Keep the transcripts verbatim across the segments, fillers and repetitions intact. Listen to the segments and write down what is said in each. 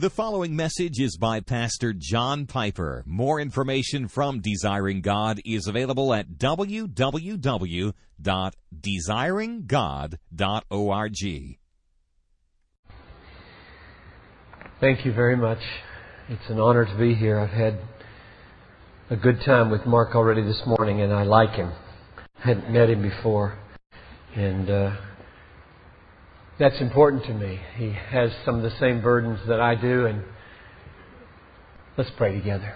The following message is by Pastor John Piper. More information from Desiring God is available at w w w dot desiring god dot org. Thank you very much. It's an honor to be here. I've had a good time with Mark already this morning, and I like him. I hadn't met him before, and uh, that's important to me. He has some of the same burdens that I do, and let's pray together.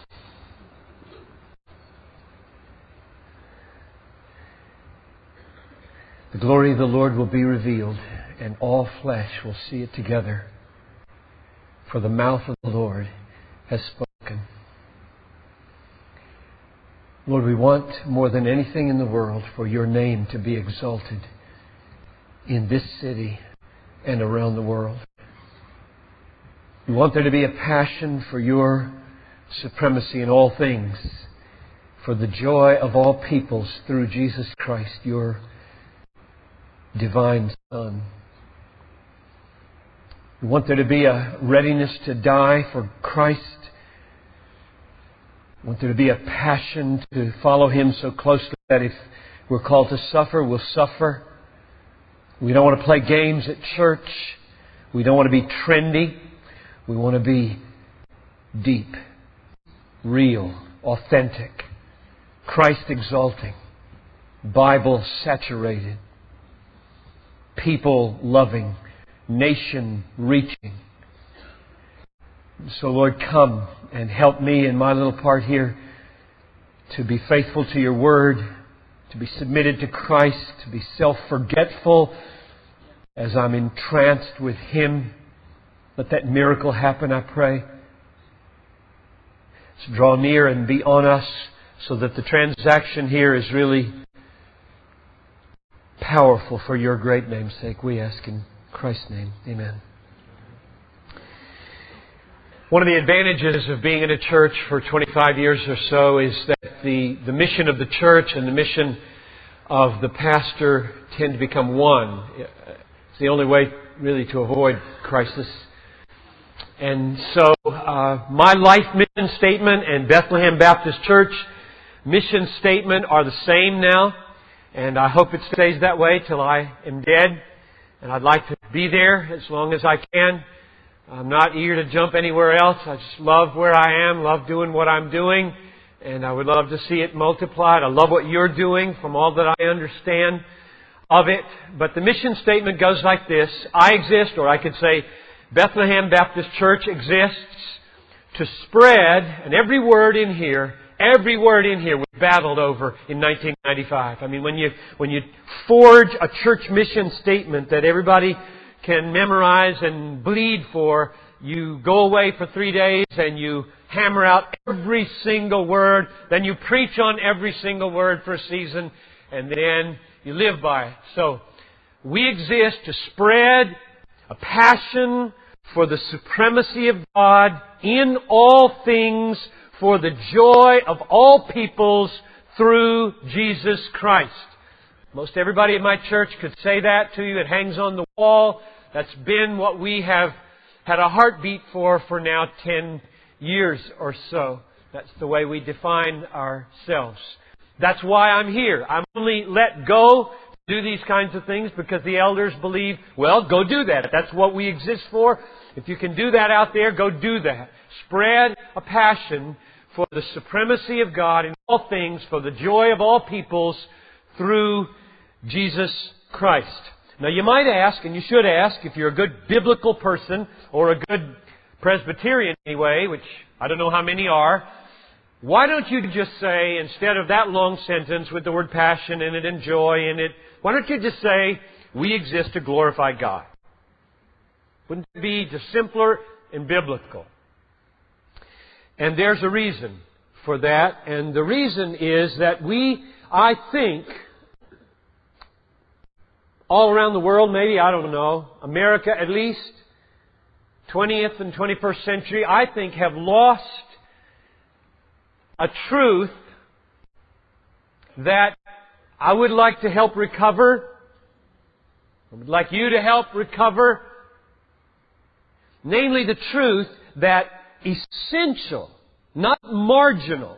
The glory of the Lord will be revealed, and all flesh will see it together. For the mouth of the Lord has spoken. Lord, we want more than anything in the world for Your name to be exalted in this city and around the world. We want there to be a passion for Your supremacy in all things, for the joy of all peoples through Jesus Christ, Your divine Son. We want there to be a readiness to die for Christ. We want there to be a passion to follow Him so closely that if we're called to suffer, we'll suffer. We don't want to play games at church. We don't want to be trendy. We want to be deep, real, authentic, Christ exalting, Bible saturated, people loving, nation reaching. So Lord, come and help me in my little part here to be faithful to Your Word, to be submitted to Christ, to be self-forgetful as I'm entranced with Him. Let that miracle happen, I pray. So draw near and be on us so that the transaction here is really powerful for Your great name's sake. We ask in Christ's name. Amen. One of the advantages of being in a church for twenty-five years or so is that the, the mission of the church and the mission of the pastor tend to become one. It's the only way really to avoid crisis. And so uh, my life mission statement and Bethlehem Baptist Church mission statement are the same now. And I hope it stays that way till I am dead. And I'd like to be there as long as I can. I'm not eager to jump anywhere else. I just love where I am, love doing what I'm doing, and I would love to see it multiplied. I love what you're doing from all that I understand of it. But the mission statement goes like this. I exist, or I could say Bethlehem Baptist Church exists to spread, and every word in here, every word in here was battled over in nineteen ninety-five. I mean, when you when you forge a church mission statement that everybody can memorize and bleed for, you go away for three days and you hammer out every single word, then you preach on every single word for a season, and then you live by it. So, we exist to spread a passion for the supremacy of God in all things for the joy of all peoples through Jesus Christ. Most everybody in my church could say that to you. It hangs on the wall. That's been what we have had a heartbeat for for now ten years or so. That's the way we define ourselves. That's why I'm here. I'm only let go to do these kinds of things because the elders believe, well, go do that. That's what we exist for. If you can do that out there, go do that. Spread a passion for the supremacy of God in all things, for the joy of all peoples through Jesus Christ. Now you might ask, and you should ask, if you're a good biblical person, or a good Presbyterian anyway, which I don't know how many are, why don't you just say, instead of that long sentence with the word passion in it and joy in it, why don't you just say, we exist to glorify God? Wouldn't it be just simpler and biblical? And there's a reason for that, and the reason is that we, I think, all around the world, maybe, I don't know, America at least, twentieth and twenty-first century, I think have lost a truth that I would like to help recover. I would like you to help recover. Namely, the truth that essential, not marginal,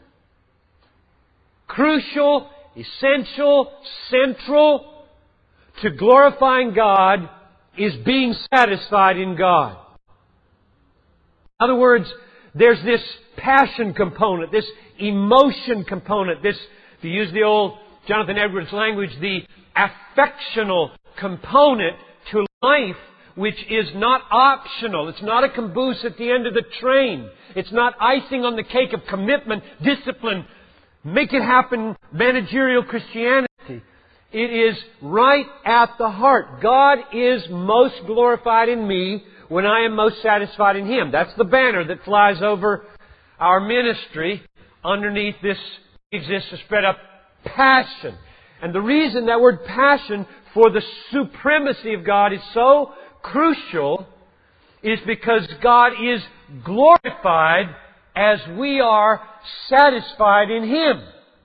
crucial, essential, central to glorifying God is being satisfied in God. In other words, there's this passion component, this emotion component, this, to use the old Jonathan Edwards language, the affectional component to life, which is not optional. It's not a caboose at the end of the train. It's not icing on the cake of commitment, discipline, make it happen, managerial Christianity. It is right at the heart. God is most glorified in me when I am most satisfied in Him. That's the banner that flies over our ministry. Underneath this exists a spread up passion. And the reason that word passion for the supremacy of God is so crucial is because God is glorified as we are satisfied in Him.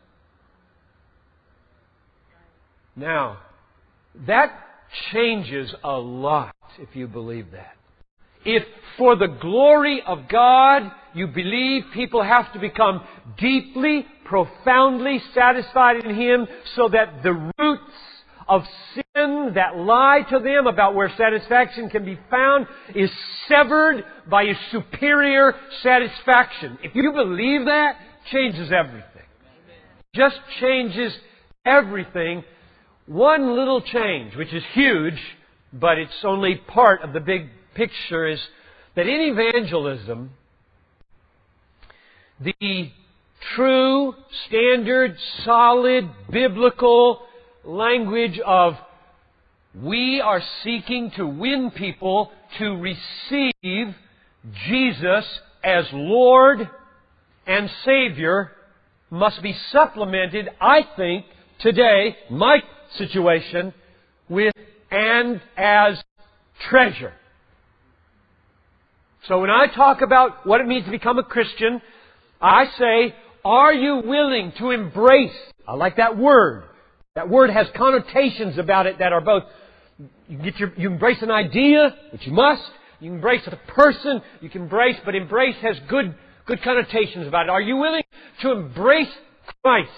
Now, that changes a lot if you believe that. If for the glory of God you believe people have to become deeply, profoundly satisfied in Him so that the roots of sin that lie to them about where satisfaction can be found is severed by a superior satisfaction. If you believe that, it changes everything. Just changes everything. One little change, which is huge, but it's only part of the big picture, is that in evangelism, the true, standard, solid, biblical language of we are seeking to win people to receive Jesus as Lord and Savior must be supplemented, I think, today, my situation, with and as treasure. So when I talk about what it means to become a Christian, I say, are you willing to embrace? I like that word. That word has connotations about it that are both, you get your, you embrace an idea, which you must. You embrace a person, you can embrace, but embrace has good, good connotations about it. Are you willing to embrace Christ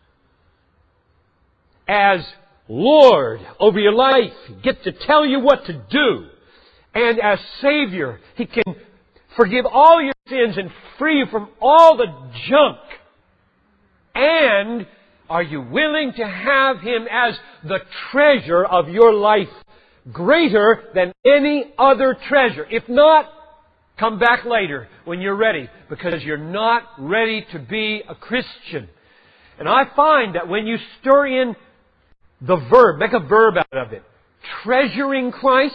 as Lord over your life? He gets to tell you what to do. And as Savior, He can forgive all your sins and free you from all the junk. And are you willing to have Him as the treasure of your life, greater than any other treasure? If not, come back later when you're ready, because you're not ready to be a Christian. And I find that when you stir in the verb, make a verb out of it, treasuring Christ,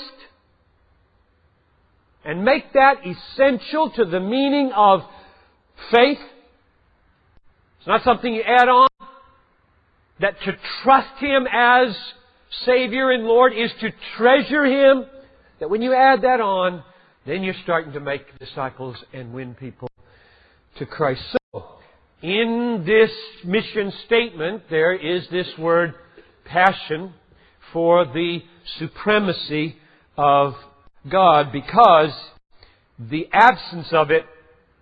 and make that essential to the meaning of faith. It's not something you add on. That to trust Him as Savior and Lord is to treasure Him. That when you add that on, then you're starting to make disciples and win people to Christ. So, in this mission statement, there is this word passion for the supremacy of God, because the absence of it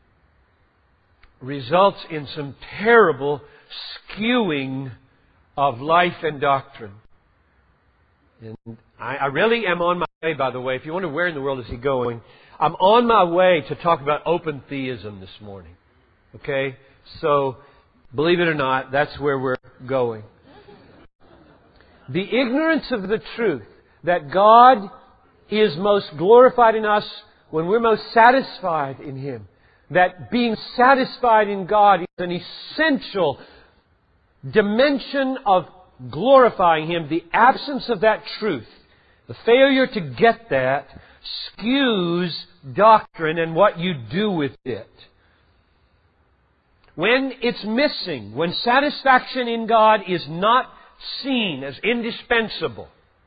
results in some terrible skewing of life and doctrine. And I, I really am on my way, by the way. If you wonder where in the world is he going, I'm on my way to talk about open theism this morning. Okay? So, believe it or not, that's where we're going. The ignorance of the truth that God is most glorified in us when we're most satisfied in Him. That being satisfied in God is an essential dimension of glorifying Him. The absence of that truth, the failure to get that, skews doctrine and what you do with it. When it's missing, when satisfaction in God is not seen as indispensable,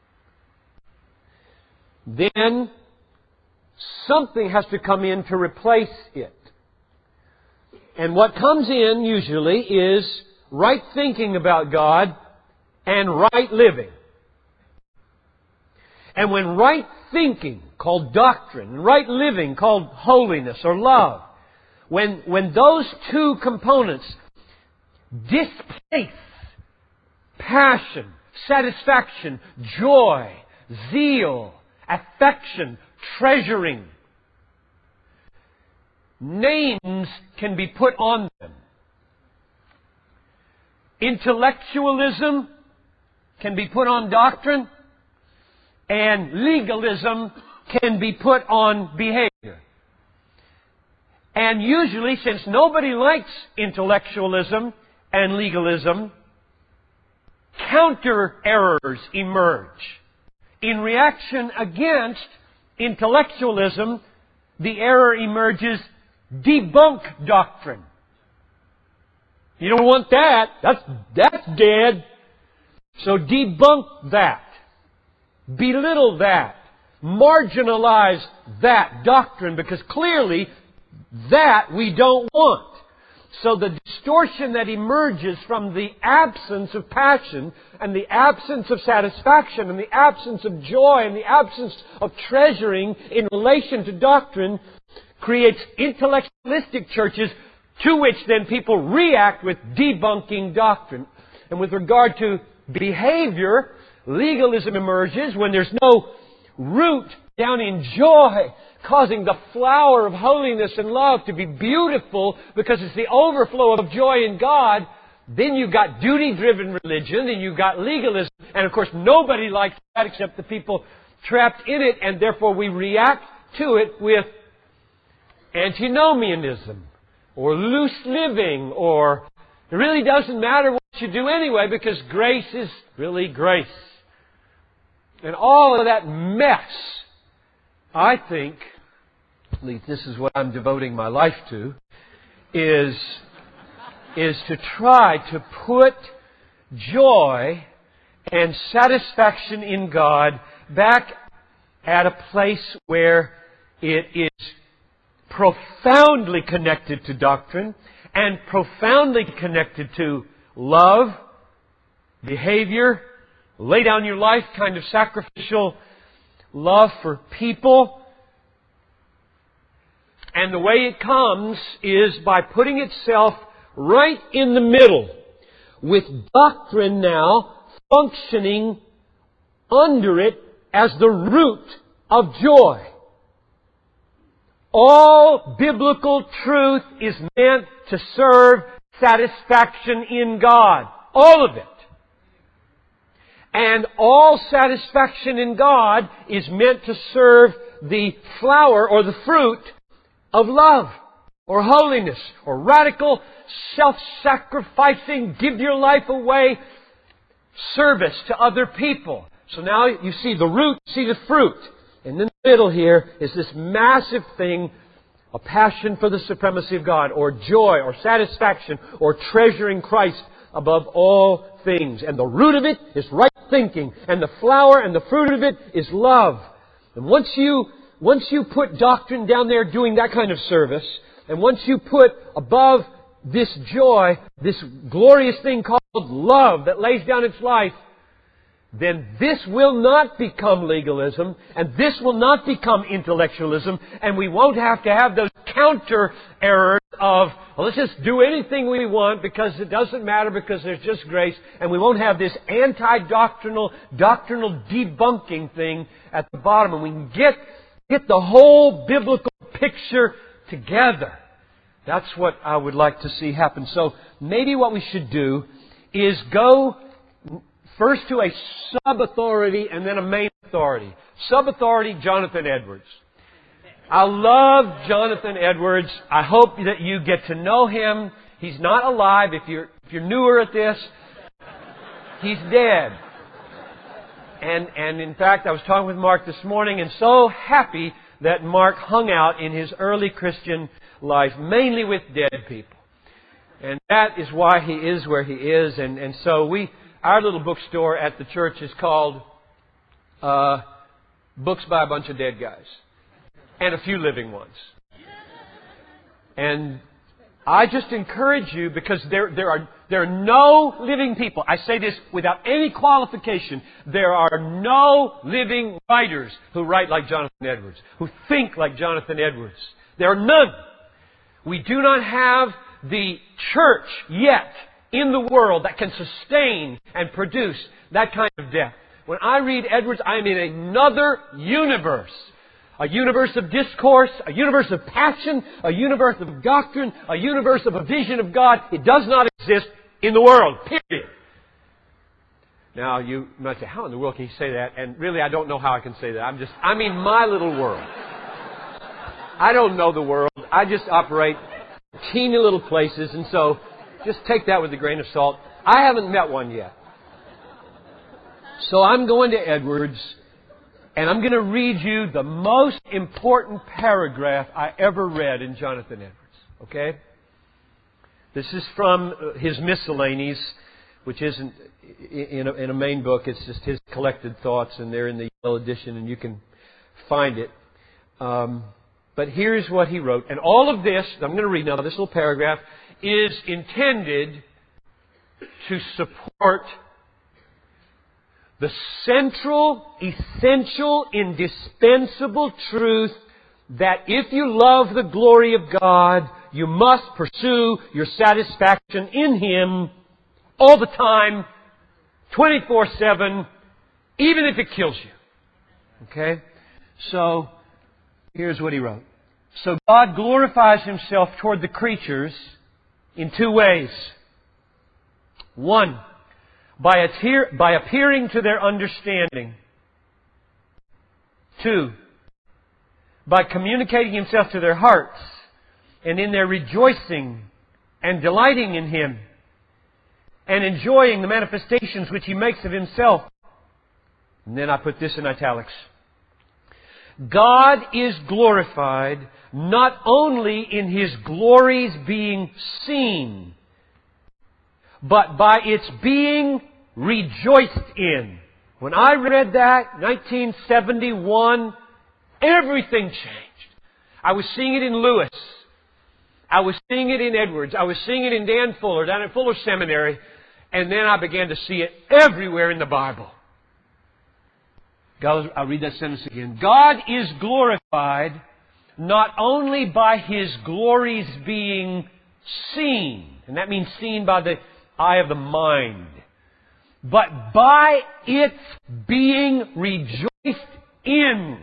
then something has to come in to replace it. And what comes in usually is right thinking about God and right living. And when right thinking called doctrine, and right living, called holiness or love. When, when those two components displace passion, satisfaction, joy, zeal, affection, treasuring, names can be put on them. Intellectualism can be put on doctrine, and legalism can be put on behavior. And usually, since nobody likes intellectualism and legalism, counter errors emerge. In reaction against intellectualism, the error emerges: debunk doctrine. You don't want that. That's, that's dead. So debunk that. Belittle that. Marginalize that doctrine, because clearly that we don't want. So the distortion that emerges from the absence of passion and the absence of satisfaction and the absence of joy and the absence of treasuring in relation to doctrine creates intellectualistic churches, to which then people react with debunking doctrine. And with regard to behavior, legalism emerges when there's no root down in joy, causing the flower of holiness and love to be beautiful because it's the overflow of joy in God. Then you've got duty-driven religion, and you've got legalism. And of course, nobody likes that except the people trapped in it, and therefore we react to it with antinomianism or loose living, or it really doesn't matter what you do anyway because grace is really grace. And all of that mess, I think, at least this is what I'm devoting my life to, is, is to try to put joy and satisfaction in God back at a place where it is profoundly connected to doctrine and profoundly connected to love, behavior, lay down your life kind of sacrificial love for people. And the way it comes is by putting itself right in the middle, with doctrine now functioning under it as the root of joy. All biblical truth is meant to serve satisfaction in God. All of it. And all satisfaction in God is meant to serve the flower or the fruit of love or holiness or radical, self-sacrificing, give your life away service to other people. So now you see the root, see the fruit. And in the middle here is this massive thing, a passion for the supremacy of God, or joy, or satisfaction, or treasuring Christ above all things. And the root of it is right thinking. And the flower and the fruit of it is love. And once you, once you put doctrine down there doing that kind of service, and once you put above this joy, this glorious thing called love that lays down its life, then this will not become legalism, and this will not become intellectualism, and we won't have to have those counter errors of, well, let's just do anything we want because it doesn't matter because there's just grace, and we won't have this anti-doctrinal, doctrinal debunking thing at the bottom, and we can get, get the whole biblical picture together. That's what I would like to see happen. So maybe what we should do is go first to a sub-authority and then a main authority. Sub-authority, Jonathan Edwards. I love Jonathan Edwards. I hope that you get to know him. He's not alive. If you're, if you're newer at this, he's dead. And, and in fact, I was talking with Mark this morning and so happy that Mark hung out in his early Christian life, mainly with dead people. And that is why he is where he is. And, and so we... Our little bookstore at the church is called uh, Books by a Bunch of Dead Guys. And a few living ones. And I just encourage you, because there, there are There are no living people. I say this without any qualification. There are no living writers who write like Jonathan Edwards, who think like Jonathan Edwards. There are none. We do not have the church yet in the world that can sustain and produce that kind of depth. When I read Edwards, I am in another universe. A universe of discourse, a universe of passion, a universe of doctrine, a universe of a vision of God. It does not exist in the world, period. Now, you might say, how in the world can you say that? And really, I don't know how I can say that. I'm just, I'm in my little world. I don't know the world. I just operate teeny little places, and so just take that with a grain of salt. I haven't met one yet. So I'm going to Edwards, and I'm going to read you the most important paragraph I ever read in Jonathan Edwards. Okay? This is from his Miscellanies, which isn't in a, in a main book. It's just his collected thoughts, and they're in the yellow edition, and you can find it. Um, but here's what he wrote. And all of this, I'm going to read now, this little paragraph, is intended to support the central, essential, indispensable truth that if you love the glory of God, you must pursue your satisfaction in Him all the time, twenty-four seven, even if it kills you. Okay? So, here's what he wrote. So God glorifies Himself toward the creatures in two ways. One, by, adhere, by appearing to their understanding. Two, by communicating Himself to their hearts and in their rejoicing and delighting in Him and enjoying the manifestations which He makes of Himself. And then I put this in italics. God is glorified not only in His glories being seen, but by its being rejoiced in. When I read that, nineteen seventy-one, everything changed. I was seeing it in Lewis. I was seeing it in Edwards. I was seeing it in Dan Fuller, down at Fuller Seminary. And then I began to see it everywhere in the Bible. God, I'll read that sentence again. God is glorified not only by His glories being seen, and that means seen by the eye of the mind, but by its being rejoiced in.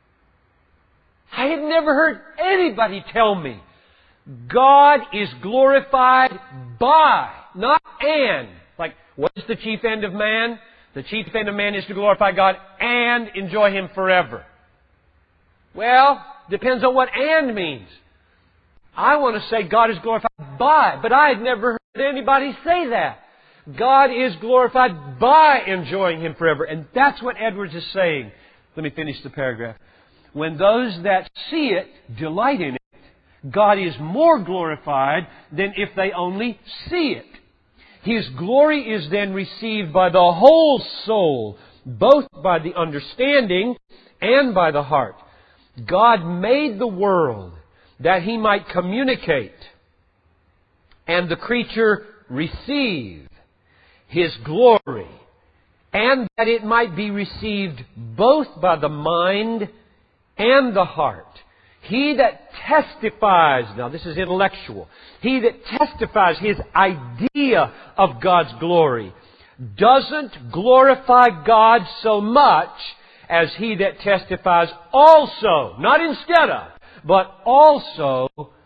I had never heard anybody tell me God is glorified by, not and. Like, what is the chief end of man? The chief end of man is to glorify God and enjoy Him forever. Well, depends on what and means. I want to say God is glorified by, but I had never heard anybody say that. God is glorified by enjoying Him forever. And that's what Edwards is saying. Let me finish the paragraph. When those that see it delight in it, God is more glorified than if they only see it. His glory is then received by the whole soul, both by the understanding and by the heart. God made the world that He might communicate and the creature receive His glory, and that it might be received both by the mind and the heart. He that testifies, now this is intellectual, he that testifies his idea of God's glory doesn't glorify God so much as he that testifies also, not instead of, but also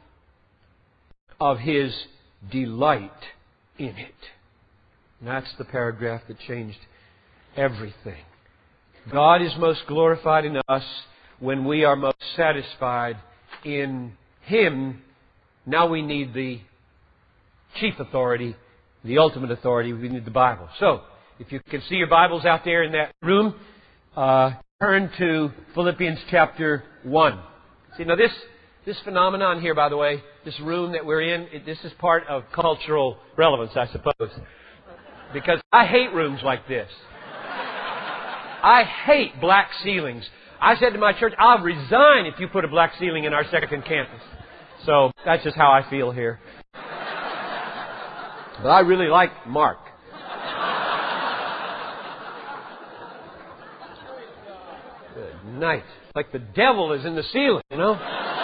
of His delight in it. And that's the paragraph that changed everything. God is most glorified in us when we are most satisfied in Him. Now we need the chief authority, the ultimate authority. We need the Bible. So, if you can see your Bibles out there in that room, uh, turn to Philippians chapter one. See, now this this phenomenon here, by the way, this room that we're in, it, this is part of cultural relevance, I suppose. Because I hate rooms like this. I hate black ceilings. I said to my church, I'll resign if you put a black ceiling in our second campus. So that's just how I feel here. But I really like Mark. Good night. Like the devil is in the ceiling, you know?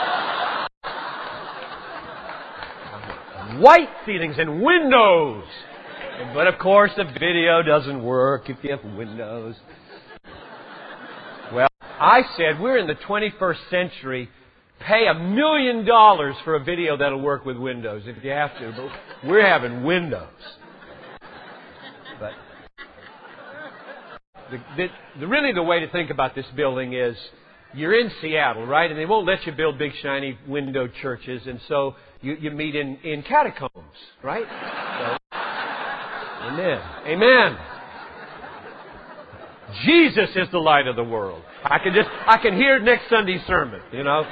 White ceilings and windows. But of course the video doesn't work if you have windows. Well, I said we're in the twenty-first century. Pay a million dollars for a video that'll work with windows if you have to. But we're having windows. But the, the, the, really the way to think about this building is you're in Seattle, right? And they won't let you build big, shiny window churches. And so you, you meet in, in catacombs, right? So, amen. Amen. Jesus is the light of the world. I can just, I can hear it next Sunday's sermon, you know.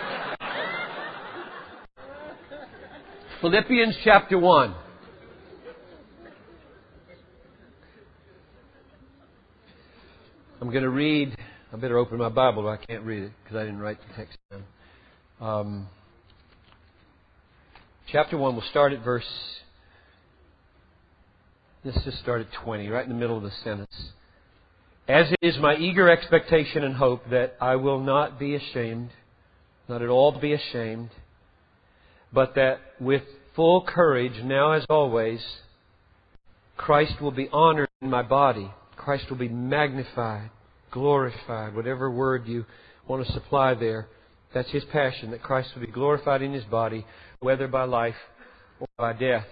Philippians chapter one. I'm going to read. I better open my Bible, but I can't read it because I didn't write the text down. Um, chapter one, we'll start at verse... Let's just start at twenty, right in the middle of the sentence. As it is my eager expectation and hope that I will not be ashamed, not at all be ashamed, but that with full courage, now as always, Christ will be honored in my body. Christ will be magnified, glorified, whatever word you want to supply there. That's His passion, that Christ will be glorified in His body, whether by life or by death.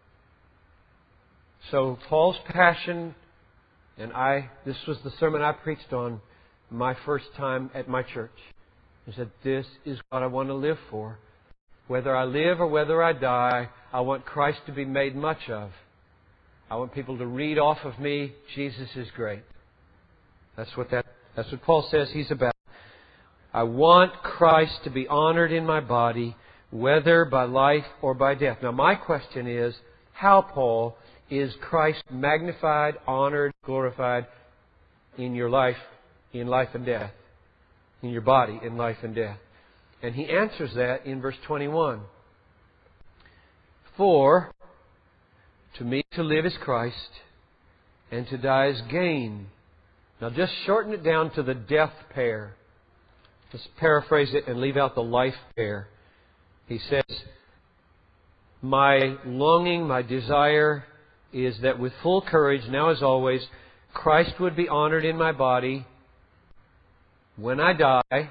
So Paul's passion, and I, this was the sermon I preached on my first time at my church. He said, this is what I want to live for. Whether I live or whether I die, I want Christ to be made much of. I want people to read off of me, Jesus is great. That's what that, that's what Paul says he's about. I want Christ to be honored in my body, whether by life or by death. Now my question is, how, Paul, is Christ magnified, honored, glorified in your life, in life and death? In your body, in life and death. And he answers that in verse twenty-one. For to me to live is Christ, and to die is gain. Now just shorten it down to the death pair. Just paraphrase it and leave out the life pair. He says, my longing, my desire is that with full courage, now as always, Christ would be honored in my body when I die.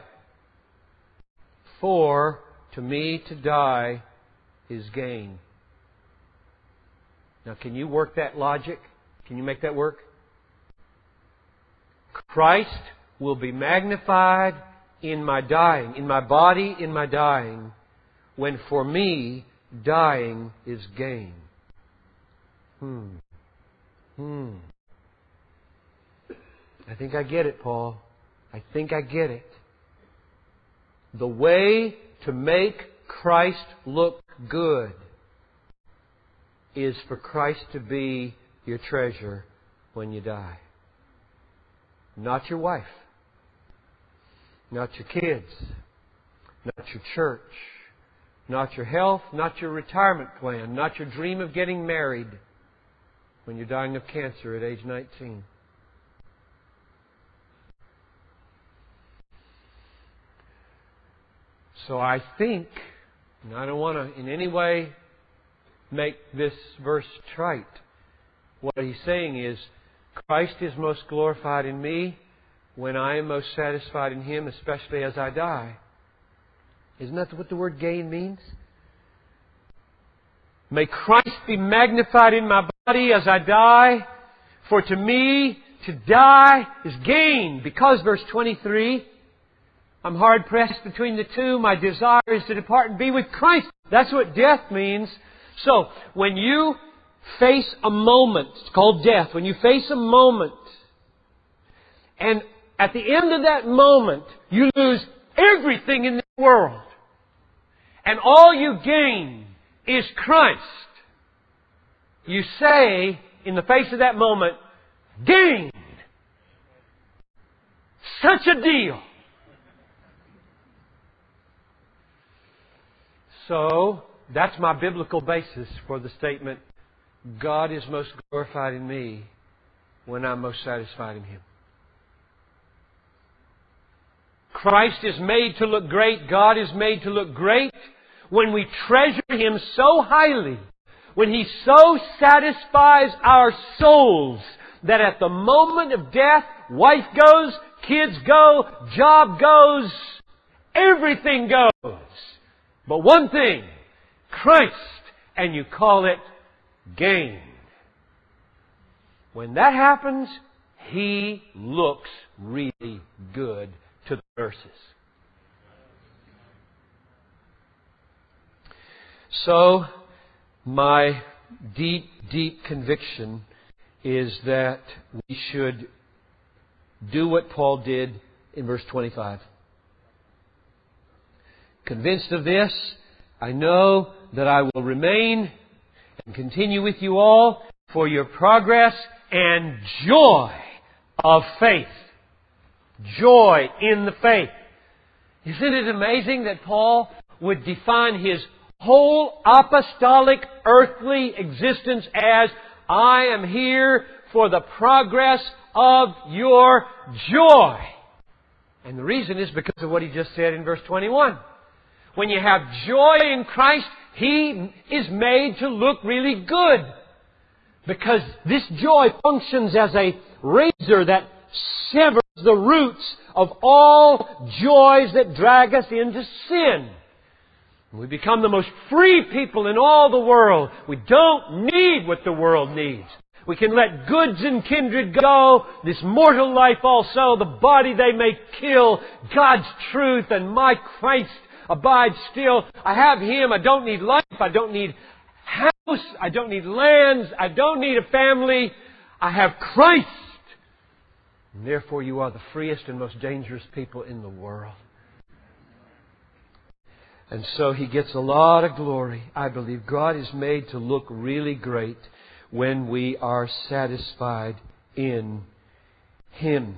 For to me to die is gain. Now can you work that logic? Can you make that work? Christ will be magnified in my dying, in my body, in my dying, when for me dying is gain. Hmm. Hmm. I think I get it, Paul. I think I get it. The way to make Christ look good is for Christ to be your treasure when you die. Not your wife. Not your kids. Not your church. Not your health. Not your retirement plan. Not your dream of getting married when you're dying of cancer at age nineteen. So I think, and I don't want to in any way make this verse trite. What he's saying is, Christ is most glorified in me when I am most satisfied in Him, especially as I die. Isn't that what the word gain means? May Christ be magnified in my body as I die, for to me to die is gain. Because, verse twenty-three, I'm hard pressed between the two. My desire is to depart and be with Christ. That's what death means. So, when you face a moment, it's called death, when you face a moment, and at the end of that moment, you lose everything in the world, and all you gain is Christ, you say, in the face of that moment, gain! Such a deal! So, that's my biblical basis for the statement, God is most glorified in me when I'm most satisfied in Him. Christ is made to look great. God is made to look great when we treasure Him so highly, when He so satisfies our souls that at the moment of death, wife goes, kids go, job goes, everything goes. But one thing, Christ, and you call it gain. When that happens, He looks really good to the nurses. So, my deep, deep conviction is that we should do what Paul did in verse twenty-five. Convinced of this, I know that I will remain and continue with you all for your progress and joy of faith. Joy in the faith. Isn't it amazing that Paul would define his whole apostolic earthly existence as, I am here for the progress of your joy. And the reason is because of what he just said in verse twenty-one. When you have joy in Christ, He is made to look really good. Because this joy functions as a razor that severs the roots of all joys that drag us into sin. We become the most free people in all the world. We don't need what the world needs. We can let goods and kindred go, this mortal life also, the body they may kill, God's truth and my Christ abide still. I have Him. I don't need life. I don't need house. I don't need lands. I don't need a family. I have Christ. And therefore you are the freest and most dangerous people in the world. And so He gets a lot of glory. I believe God is made to look really great when we are satisfied in Him.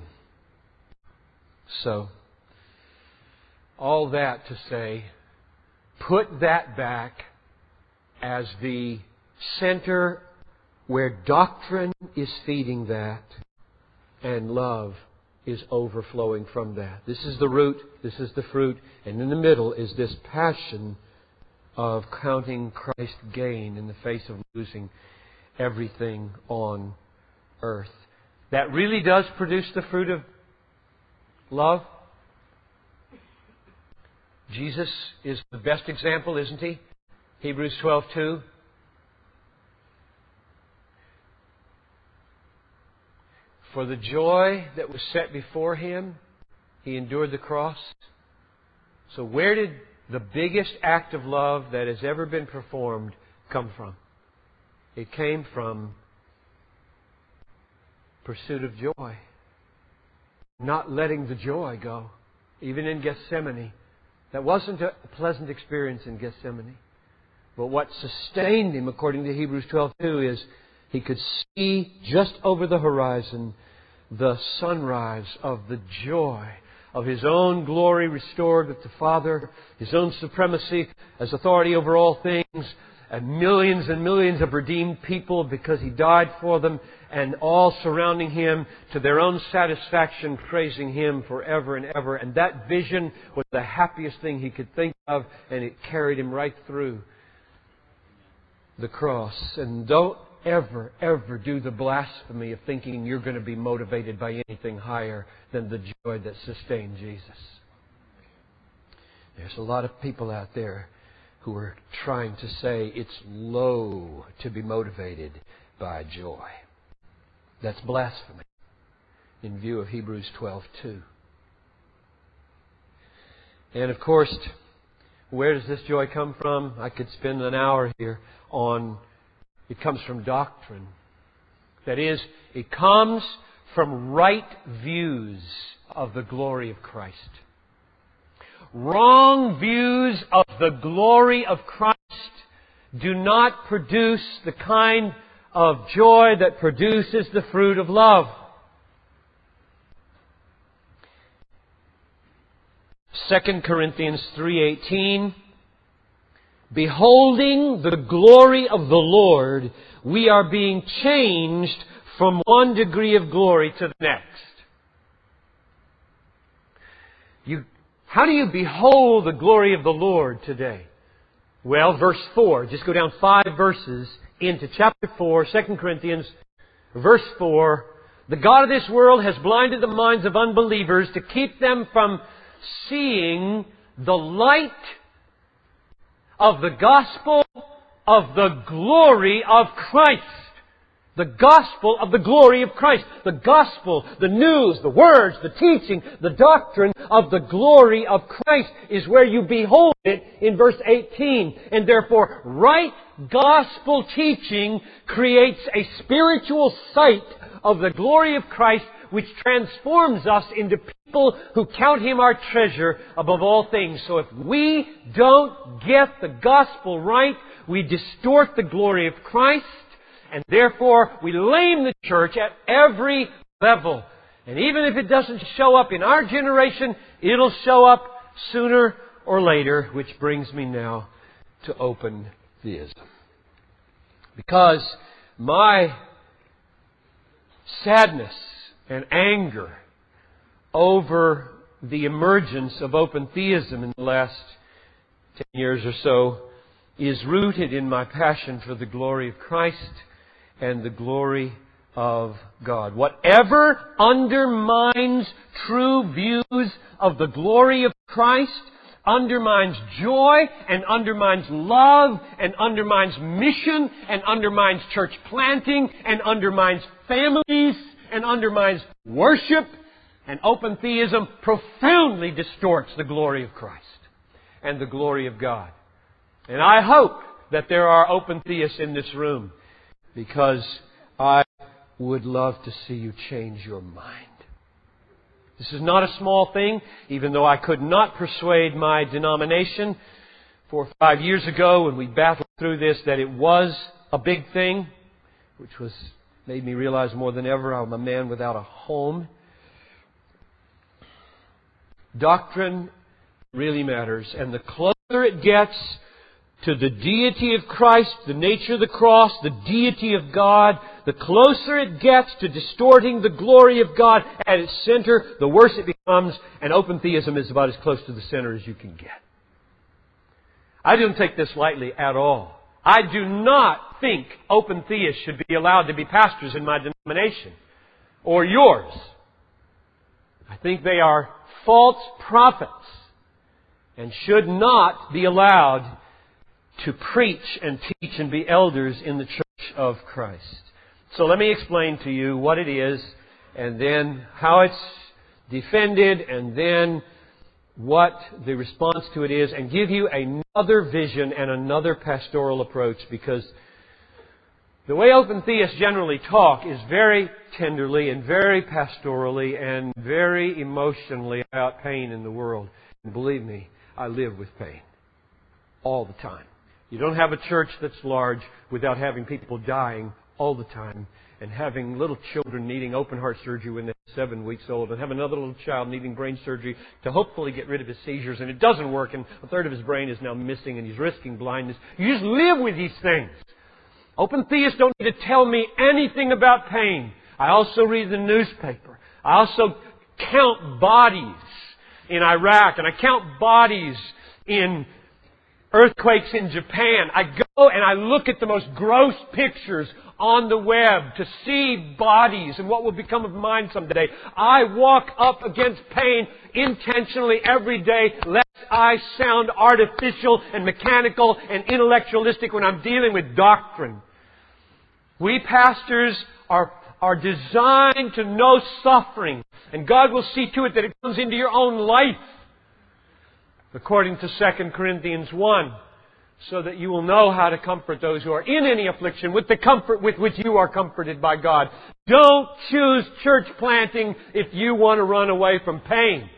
So, all that to say, put that back as the center where doctrine is feeding that and love is overflowing from that. This is the root, this is the fruit, and in the middle is this passion of counting Christ gain in the face of losing everything on earth. That really does produce the fruit of love. Jesus is the best example, isn't He? Hebrews twelve two. For the joy that was set before Him, He endured the cross. So where did the biggest act of love that has ever been performed come from? It came from pursuit of joy. Not letting the joy go. Even in Gethsemane. That wasn't a pleasant experience in Gethsemane. But what sustained Him, according to Hebrews twelve two, is He could see just over the horizon the sunrise of the joy of His own glory restored with the Father, His own supremacy as authority over all things, and millions and millions of redeemed people because He died for them, and all surrounding Him to their own satisfaction, praising Him forever and ever. And that vision was the happiest thing He could think of, and it carried Him right through the cross. And don't ever, ever do the blasphemy of thinking you're going to be motivated by anything higher than the joy that sustained Jesus. There's a lot of people out there who are trying to say it's low to be motivated by joy. That's blasphemy in view of Hebrews twelve two. And of course, where does this joy come from? I could spend an hour here on it comes from doctrine. That is, it comes from right views of the glory of Christ. Wrong views of the glory of Christ do not produce the kind of joy that produces the fruit of love. Second Corinthians three eighteen beholding the glory of the Lord, we are being changed from one degree of glory to the next. You, how do you behold the glory of the Lord today? Well, verse four. Just go down five verses into chapter four, Second Corinthians, verse four. The God of this world has blinded the minds of unbelievers to keep them from seeing the light of the gospel of the glory of Christ. The gospel of the glory of Christ. The gospel, the news, the words, the teaching, the doctrine of the glory of Christ is where you behold it in verse eighteen. And therefore, right gospel teaching creates a spiritual sight of the glory of Christ, which transforms us into people who count Him our treasure above all things. So if we don't get the gospel right, we distort the glory of Christ, and therefore we lame the church at every level. And even if it doesn't show up in our generation, it'll show up sooner or later, which brings me now to open theism. Because my sadness and anger over the emergence of open theism in the last ten years or so is rooted in my passion for the glory of Christ and the glory of God. Whatever undermines true views of the glory of Christ undermines joy and undermines love and undermines mission and undermines church planting and undermines families and undermines worship. And open theism profoundly distorts the glory of Christ and the glory of God. And I hope that there are open theists in this room, because I would love to see you change your mind. This is not a small thing, even though I could not persuade my denomination four or five years ago when we battled through this that it was a big thing, which was made me realize more than ever I'm a man without a home. Doctrine really matters, and the closer it gets to the deity of Christ, the nature of the cross, the deity of God, the closer it gets to distorting the glory of God at its center, the worse it becomes, and open theism is about as close to the center as you can get. I don't take this lightly at all. I do not think open theists should be allowed to be pastors in my denomination or yours. I think they are false prophets and should not be allowed to preach and teach and be elders in the church of Christ. So let me explain to you what it is, and then how it's defended, and then what the response to it is, and give you another vision and another pastoral approach, because the way open theists generally talk is very tenderly and very pastorally and very emotionally about pain in the world. And believe me, I live with pain all the time. You don't have a church that's large without having people dying all the time, and having little children needing open heart surgery when they're seven weeks old, and have another little child needing brain surgery to hopefully get rid of his seizures, and it doesn't work, and a third of his brain is now missing, and he's risking blindness. You just live with these things. Open theists don't need to tell me anything about pain. I also read the newspaper. I also count bodies in Iraq, and I count bodies in earthquakes in Japan. I go and I look at the most gross pictures on the web to see bodies and what will become of mine someday. I walk up against pain intentionally every day, lest I sound artificial and mechanical and intellectualistic when I'm dealing with doctrine. We pastors are, are designed to know suffering, and God will see to it that it comes into your own life, according to Second Corinthians one, so that you will know how to comfort those who are in any affliction with the comfort with which you are comforted by God. Don't choose church planting if you want to run away from pain.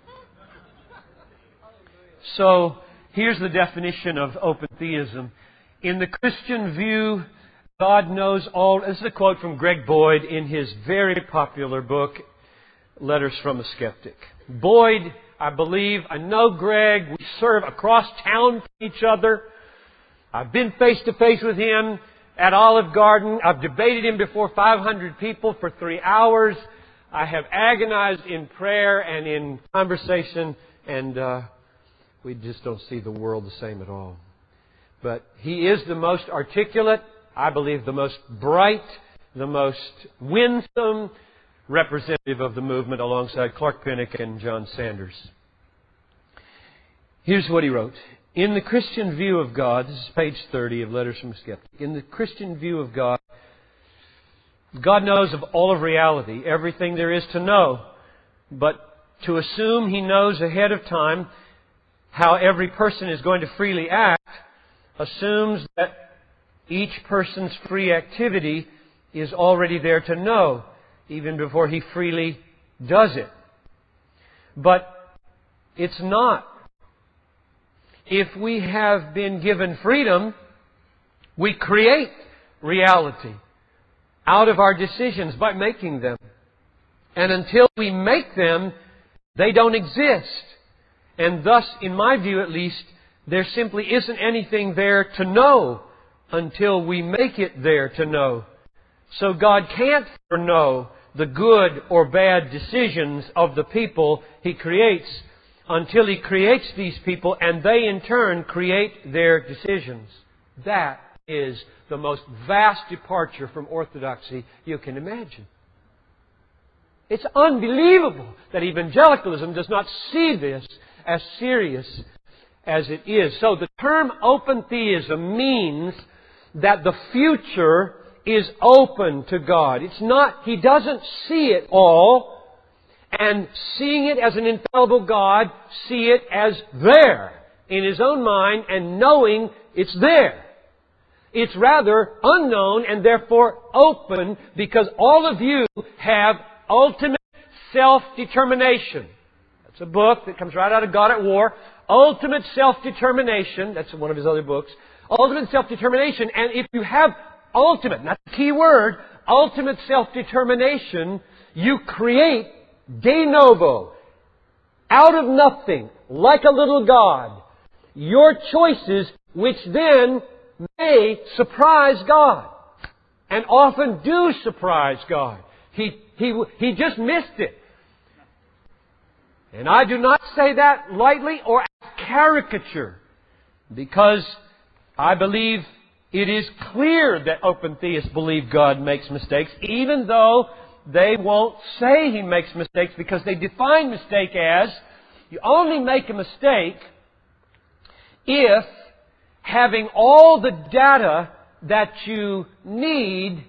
So, here's the definition of open theism. In the Christian view, God knows all. This is a quote from Greg Boyd in his very popular book, Letters from a Skeptic. Boyd, I believe, I know Greg, we serve across town from each other. I've been face to face with him at Olive Garden. I've debated him before five hundred people for three hours. I have agonized in prayer and in conversation, and uh, we just don't see the world the same at all. But he is the most articulate, I believe the most bright, the most winsome representative of the movement alongside Clark Pinnock and John Sanders. Here's what he wrote. In the Christian view of God, this is page thirty of Letters from a Skeptic. In the Christian view of God, God knows of all of reality, everything there is to know. But to assume He knows ahead of time how every person is going to freely act assumes that each person's free activity is already there to know, even before he freely does it. But it's not. If we have been given freedom, we create reality out of our decisions by making them. And until we make them, they don't exist. And thus, in my view at least, there simply isn't anything there to know until we make it there to know. So God can't foreknow the good or bad decisions of the people He creates until He creates these people and they in turn create their decisions. That is the most vast departure from orthodoxy you can imagine. It's unbelievable that evangelicalism does not see this as serious as it is. So the term open theism means that the future is open to God. It's not, He doesn't see it all, and seeing it as an infallible God, see it as there in His own mind and knowing it's there. It's rather unknown and therefore open because all of you have ultimate self-determination. That's a book that comes right out of God at War. Ultimate self-determination. That's one of his other books. Ultimate self-determination. And if you have ultimate, and that's the key word, ultimate self-determination, you create de novo, out of nothing, like a little God, your choices which then may surprise God. And often do surprise God. He, he, he just missed it. And I do not say that lightly or as caricature, because I believe it is clear that open theists believe God makes mistakes, even though they won't say He makes mistakes, because they define mistake as you only make a mistake if, having all the data that you need,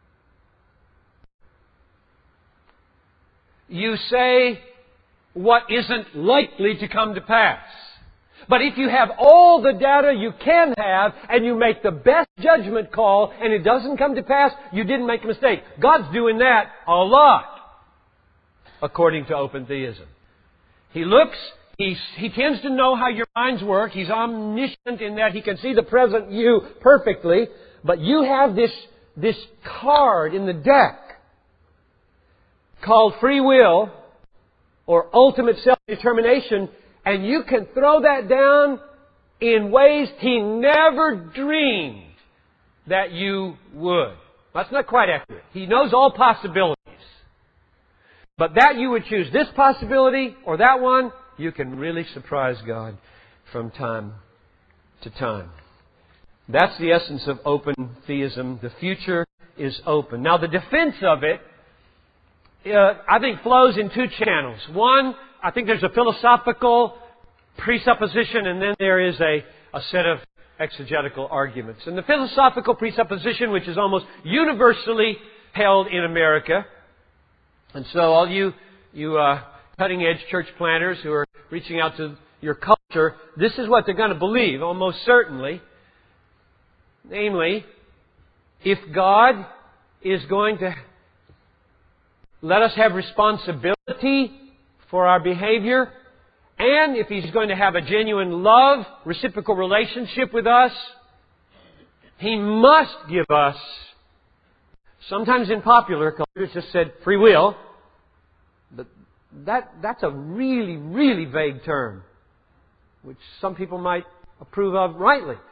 you say what isn't likely to come to pass. But if you have all the data you can have and you make the best judgment call and it doesn't come to pass, you didn't make a mistake. God's doing that a lot, according to open theism. He looks, he, he tends to know how your minds work. He's omniscient in that He can see the present you perfectly. But you have this, this card in the deck called free will, or ultimate self-determination, and you can throw that down in ways He never dreamed that you would. That's not quite accurate. He knows all possibilities. But that you would choose this possibility or that one, you can really surprise God from time to time. That's the essence of open theism. The future is open. Now, the defense of it, Uh, I think flows in two channels. One, I think there's a philosophical presupposition, and then there is a, a set of exegetical arguments. And the philosophical presupposition, which is almost universally held in America, and so all you you uh, cutting-edge church planters who are reaching out to your culture, this is what they're going to believe, almost certainly. Namely, if God is going to let us have responsibility for our behavior, and if He's going to have a genuine love, reciprocal relationship with us, He must give us, sometimes in popular culture it's just said free will, but that, that's a really, really vague term, which some people might approve of rightly.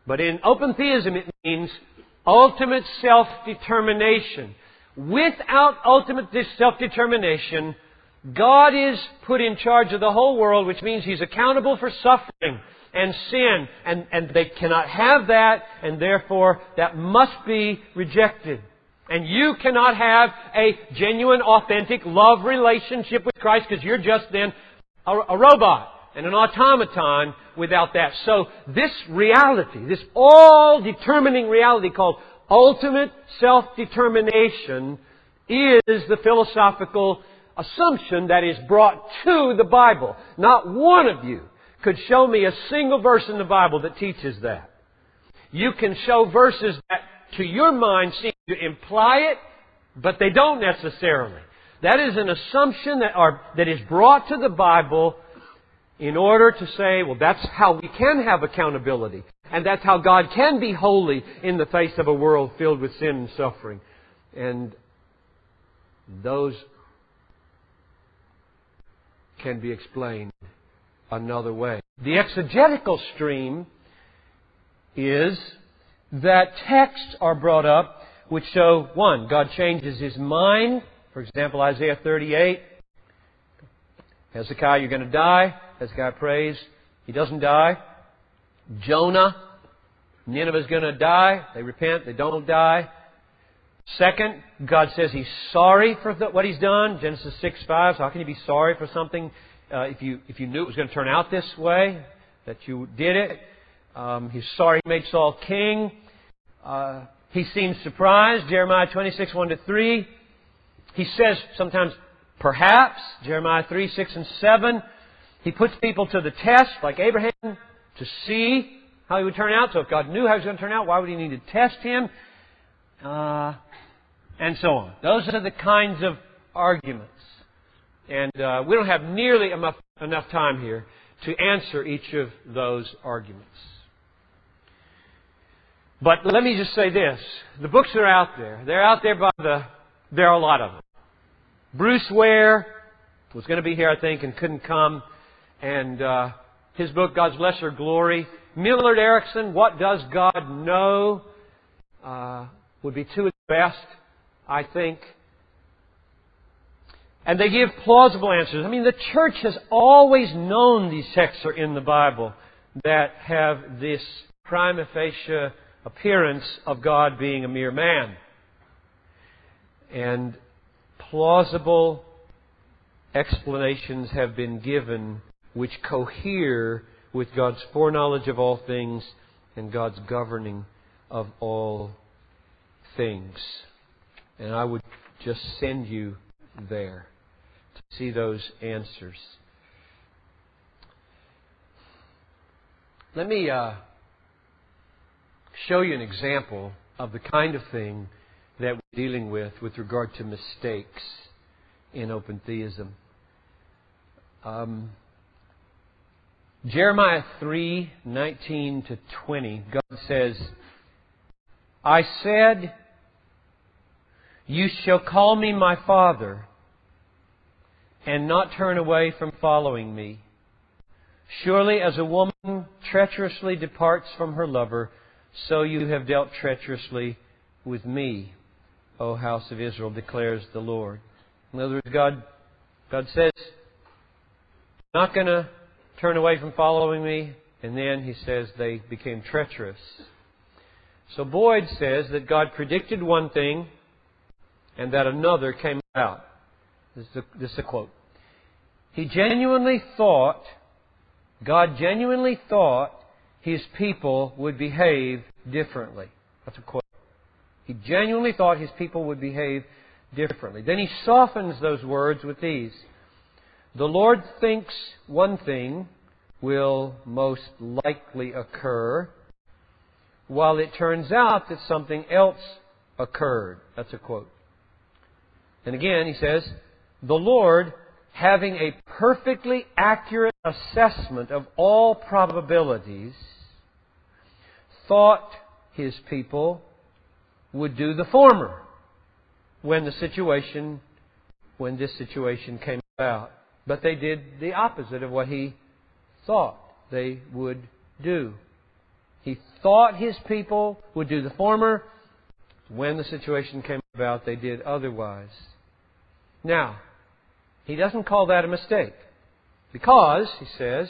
But in open theism it means ultimate self-determination. Without ultimate self-determination, God is put in charge of the whole world, which means He's accountable for suffering and sin. And, and they cannot have that, and therefore that must be rejected. And you cannot have a genuine, authentic love relationship with Christ because you're just then a, a robot and an automaton without that. So this reality, this all-determining reality called ultimate self-determination is the philosophical assumption that is brought to the Bible. Not one of you could show me a single verse in the Bible that teaches that. You can show verses that to your mind seem to imply it, but they don't necessarily. That is an assumption that are that is brought to the Bible in order to say, well, that's how we can have accountability. And that's how God can be holy in the face of a world filled with sin and suffering. And those can be explained another way. The exegetical stream is that texts are brought up which show, one, God changes His mind. For example, Isaiah thirty-eight. Hezekiah, you're going to die. Hezekiah prays. He doesn't die. Jonah, Nineveh's going to die. They repent. They don't die. Second, God says He's sorry for the, what He's done. Genesis six five. So how can you be sorry for something uh, if you if you knew it was going to turn out this way, that you did it? Um, he's sorry He made Saul king. Uh, he seems surprised. Jeremiah twenty-six one to three. He says sometimes, perhaps. Jeremiah three six and seven. He puts people to the test, like Abraham, to see how he would turn out. So if God knew how he was going to turn out, why would He need to test him? Uh, and so on. Those are the kinds of arguments. And uh, we don't have nearly enough, enough time here to answer each of those arguments. But let me just say this. The books are out there. They're out there by the... There are a lot of them. Bruce Ware was going to be here, I think, and couldn't come. And uh, his book, God's Lesser Glory. Millard Erickson, What Does God Know? Uh, would be two of the best, I think. And they give plausible answers. I mean, the church has always known these texts are in the Bible that have this prima facie appearance of God being a mere man. And plausible explanations have been given which cohere with God's foreknowledge of all things and God's governing of all things. And I would just send you there to see those answers. Let me uh, show you an example of the kind of thing that we're dealing with with regard to mistakes in open theism. Um, Jeremiah three nineteen to twenty, God says, I said, you shall call me my Father, and not turn away from following me. Surely as a woman treacherously departs from her lover, so you have dealt treacherously with me, O house of Israel, declares the Lord. In other words, God, God says, not going to turn away from following me. And then He says they became treacherous. So Boyd says that God predicted one thing and that another came about. This is a, this is a quote. He genuinely thought, God genuinely thought His people would behave differently. That's a quote. He genuinely thought His people would behave differently. Then He softens those words with these. The Lord thinks one thing will most likely occur, while it turns out that something else occurred. That's a quote. And again, He says, the Lord, having a perfectly accurate assessment of all probabilities, thought His people would do the former when the situation, when this situation came about. But they did the opposite of what He thought they would do. He thought His people would do the former. When the situation came about, they did otherwise. Now, He doesn't call that a mistake. Because, He says,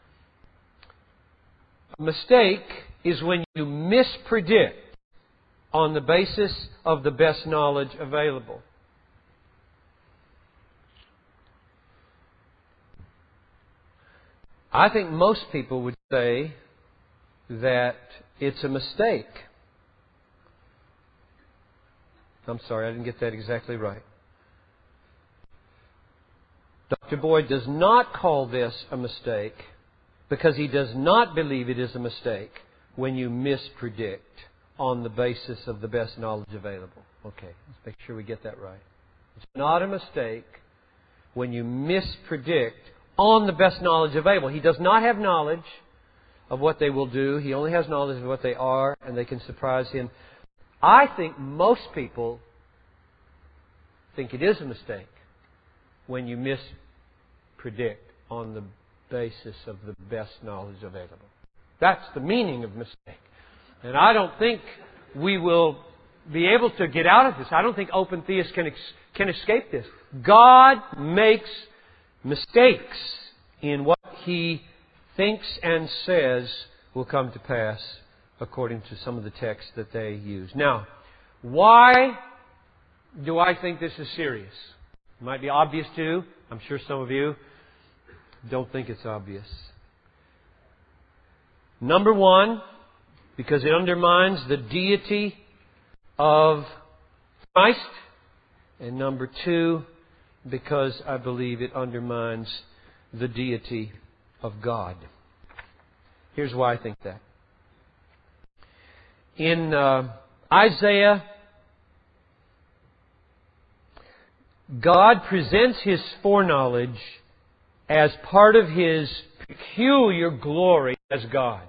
a mistake is when you mispredict on the basis of the best knowledge available. I think most people would say that it's a mistake. I'm sorry, I didn't get that exactly right. Doctor Boyd does not call this a mistake because he does not believe it is a mistake when you mispredict on the basis of the best knowledge available. Okay, let's make sure we get that right. It's not a mistake when you mispredict on the best knowledge available. He does not have knowledge of what they will do. He only has knowledge of what they are, and they can surprise him. I think most people think it is a mistake when you mispredict on the basis of the best knowledge available. That's the meaning of mistake. And I don't think we will be able to get out of this. I don't think open theists can, ex- can escape this. God makes mistakes in what He thinks and says will come to pass according to some of the texts that they use. Now, why do I think this is serious? It might be obvious to you. I'm sure some of you don't think it's obvious. Number one, because it undermines the deity of Christ. And number two, because I believe it undermines the deity of God. Here's why I think that. In uh, Isaiah, God presents His foreknowledge as part of His peculiar glory as God.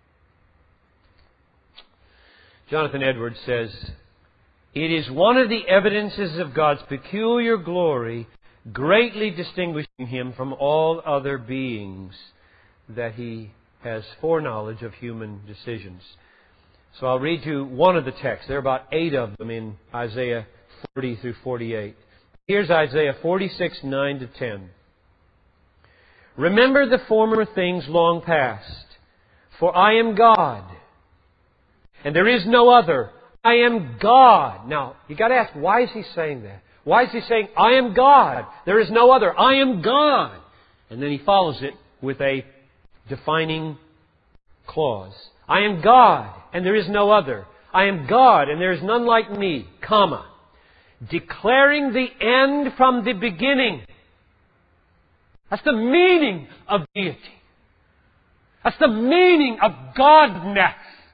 Jonathan Edwards says, "It is one of the evidences of God's peculiar glory, greatly distinguishing Him from all other beings, that He has foreknowledge of human decisions." So I'll read you one of the texts. There are about eight of them in Isaiah forty through forty-eight. Here's Isaiah forty-six, nine to ten. "Remember the former things long past, for I am God, and there is no other. I am God." Now, you got to ask, why is He saying that? Why is He saying, "I am God, there is no other. I am God"? And then He follows it with a defining clause. "I am God, and there is no other. I am God, and there is none like me, comma, declaring the end from the beginning." That's the meaning of deity. That's the meaning of Godness.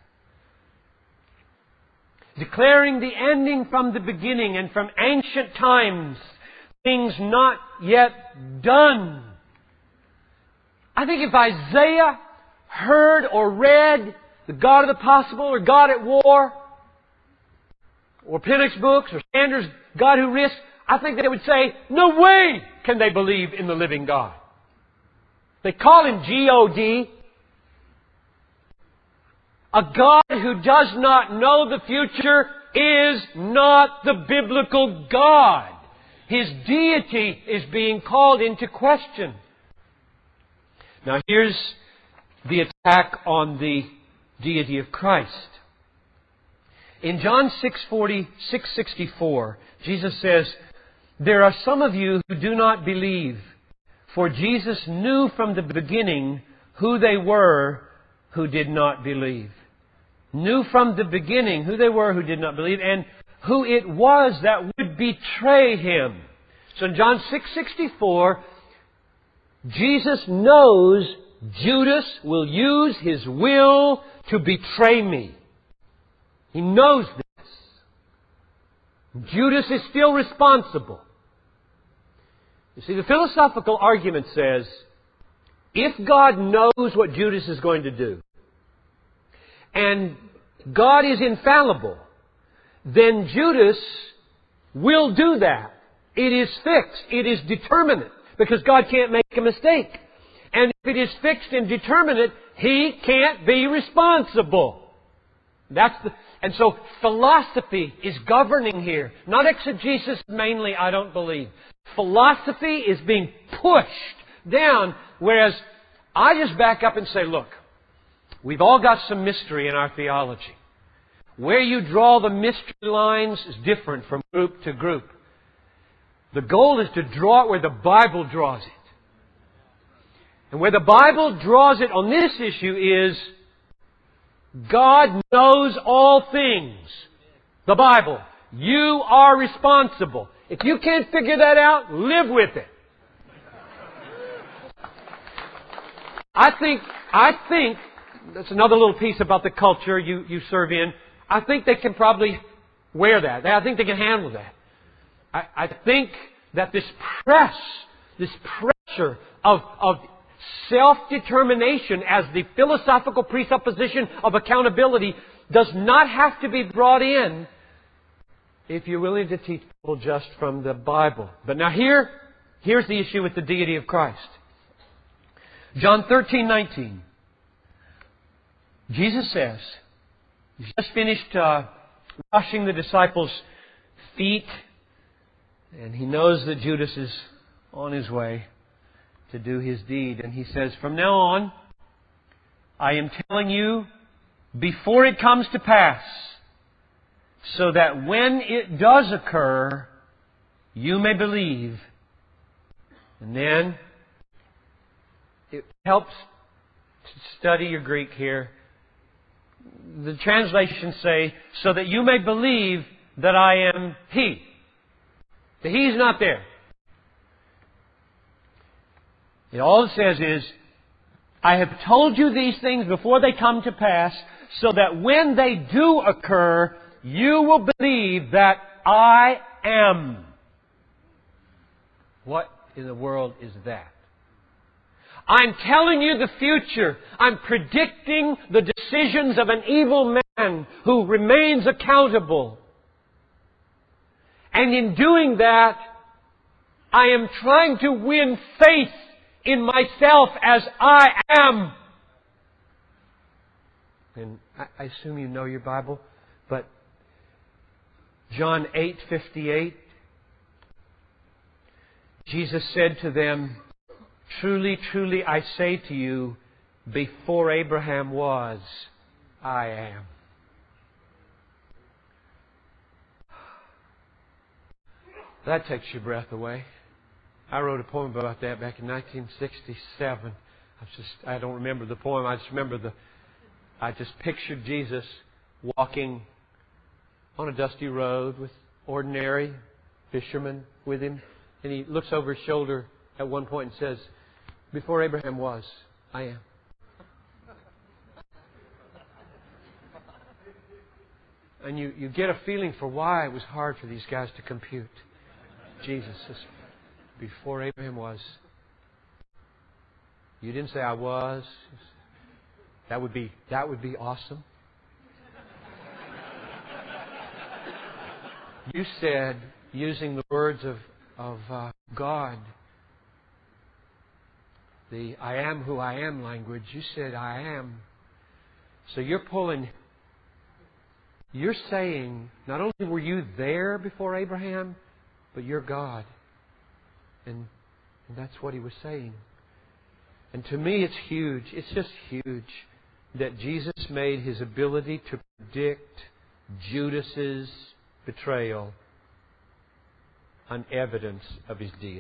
Declaring the ending from the beginning and from ancient times, things not yet done. I think if Isaiah heard or read the God of the Possible or God at War, or Penix books or Sanders' God Who Risks, I think they would say, no way can they believe in the living God. They call Him G O D. A God who does not know the future is not the biblical God. His deity is being called into question. Now here's the attack on the deity of Christ. In John six forty, six sixty-four, Jesus says, "There are some of you who do not believe, for Jesus knew from the beginning who they were who did not believe." Knew from the beginning who they were who did not believe and who it was that would betray Him. So in John six sixty-four, Jesus knows Judas will use his will to betray me. He knows this. Judas is still responsible. You see, the philosophical argument says, if God knows what Judas is going to do, and God is infallible, then Judas will do that. It is fixed. It is determinate. Because God can't make a mistake. And if it is fixed and determinate, He can't be responsible. That's the, and so philosophy is governing here. Not exegesis mainly, I don't believe. Philosophy is being pushed down, whereas I just back up and say, look, we've all got some mystery in our theology. Where you draw the mystery lines is different from group to group. The goal is to draw it where the Bible draws it. And where the Bible draws it on this issue is God knows all things. The Bible. You are responsible. If you can't figure that out, live with it. I think, I think, that's another little piece about the culture you, you serve in. I think they can probably wear that. I think they can handle that. I, I think that this press, this pressure of, of self-determination as the philosophical presupposition of accountability does not have to be brought in if you're willing to teach people just from the Bible. But now here, here's the issue with the deity of Christ. John thirteen nineteen. Jesus says, He's just finished uh, washing the disciples' feet, and He knows that Judas is on his way to do his deed. And He says, from now on, I am telling you before it comes to pass, so that when it does occur, you may believe. And then it helps to study your Greek here. The translations say, so that you may believe that I am He. The He's not there. And all it says is, I have told you these things before they come to pass, so that when they do occur, you will believe that I am. What in the world is that? I'm telling you the future. I'm predicting the decisions of an evil man who remains accountable. And in doing that, I am trying to win faith in myself as I am. And I assume you know your Bible, but John eight fifty-eight, Jesus said to them, truly, truly, I say to you, before Abraham was, I am. That takes your breath away. I wrote a poem about that back in nineteen sixty-seven. I just, I don't remember the poem. I just remember the, I just pictured Jesus walking on a dusty road with ordinary fishermen with Him. And He looks over His shoulder at one point and says, before Abraham was, I am. And you, you get a feeling for why it was hard for these guys to compute. Jesus says, before Abraham was. You didn't say I was. That would be, that would be awesome. You said, using the words of, of uh, God, the I am who I am language, you said I am. So you're pulling, you're saying, not only were you there before Abraham, but you're God. And, and that's what He was saying. And to me it's huge, it's just huge, that Jesus made His ability to predict Judas's betrayal an evidence of His deity.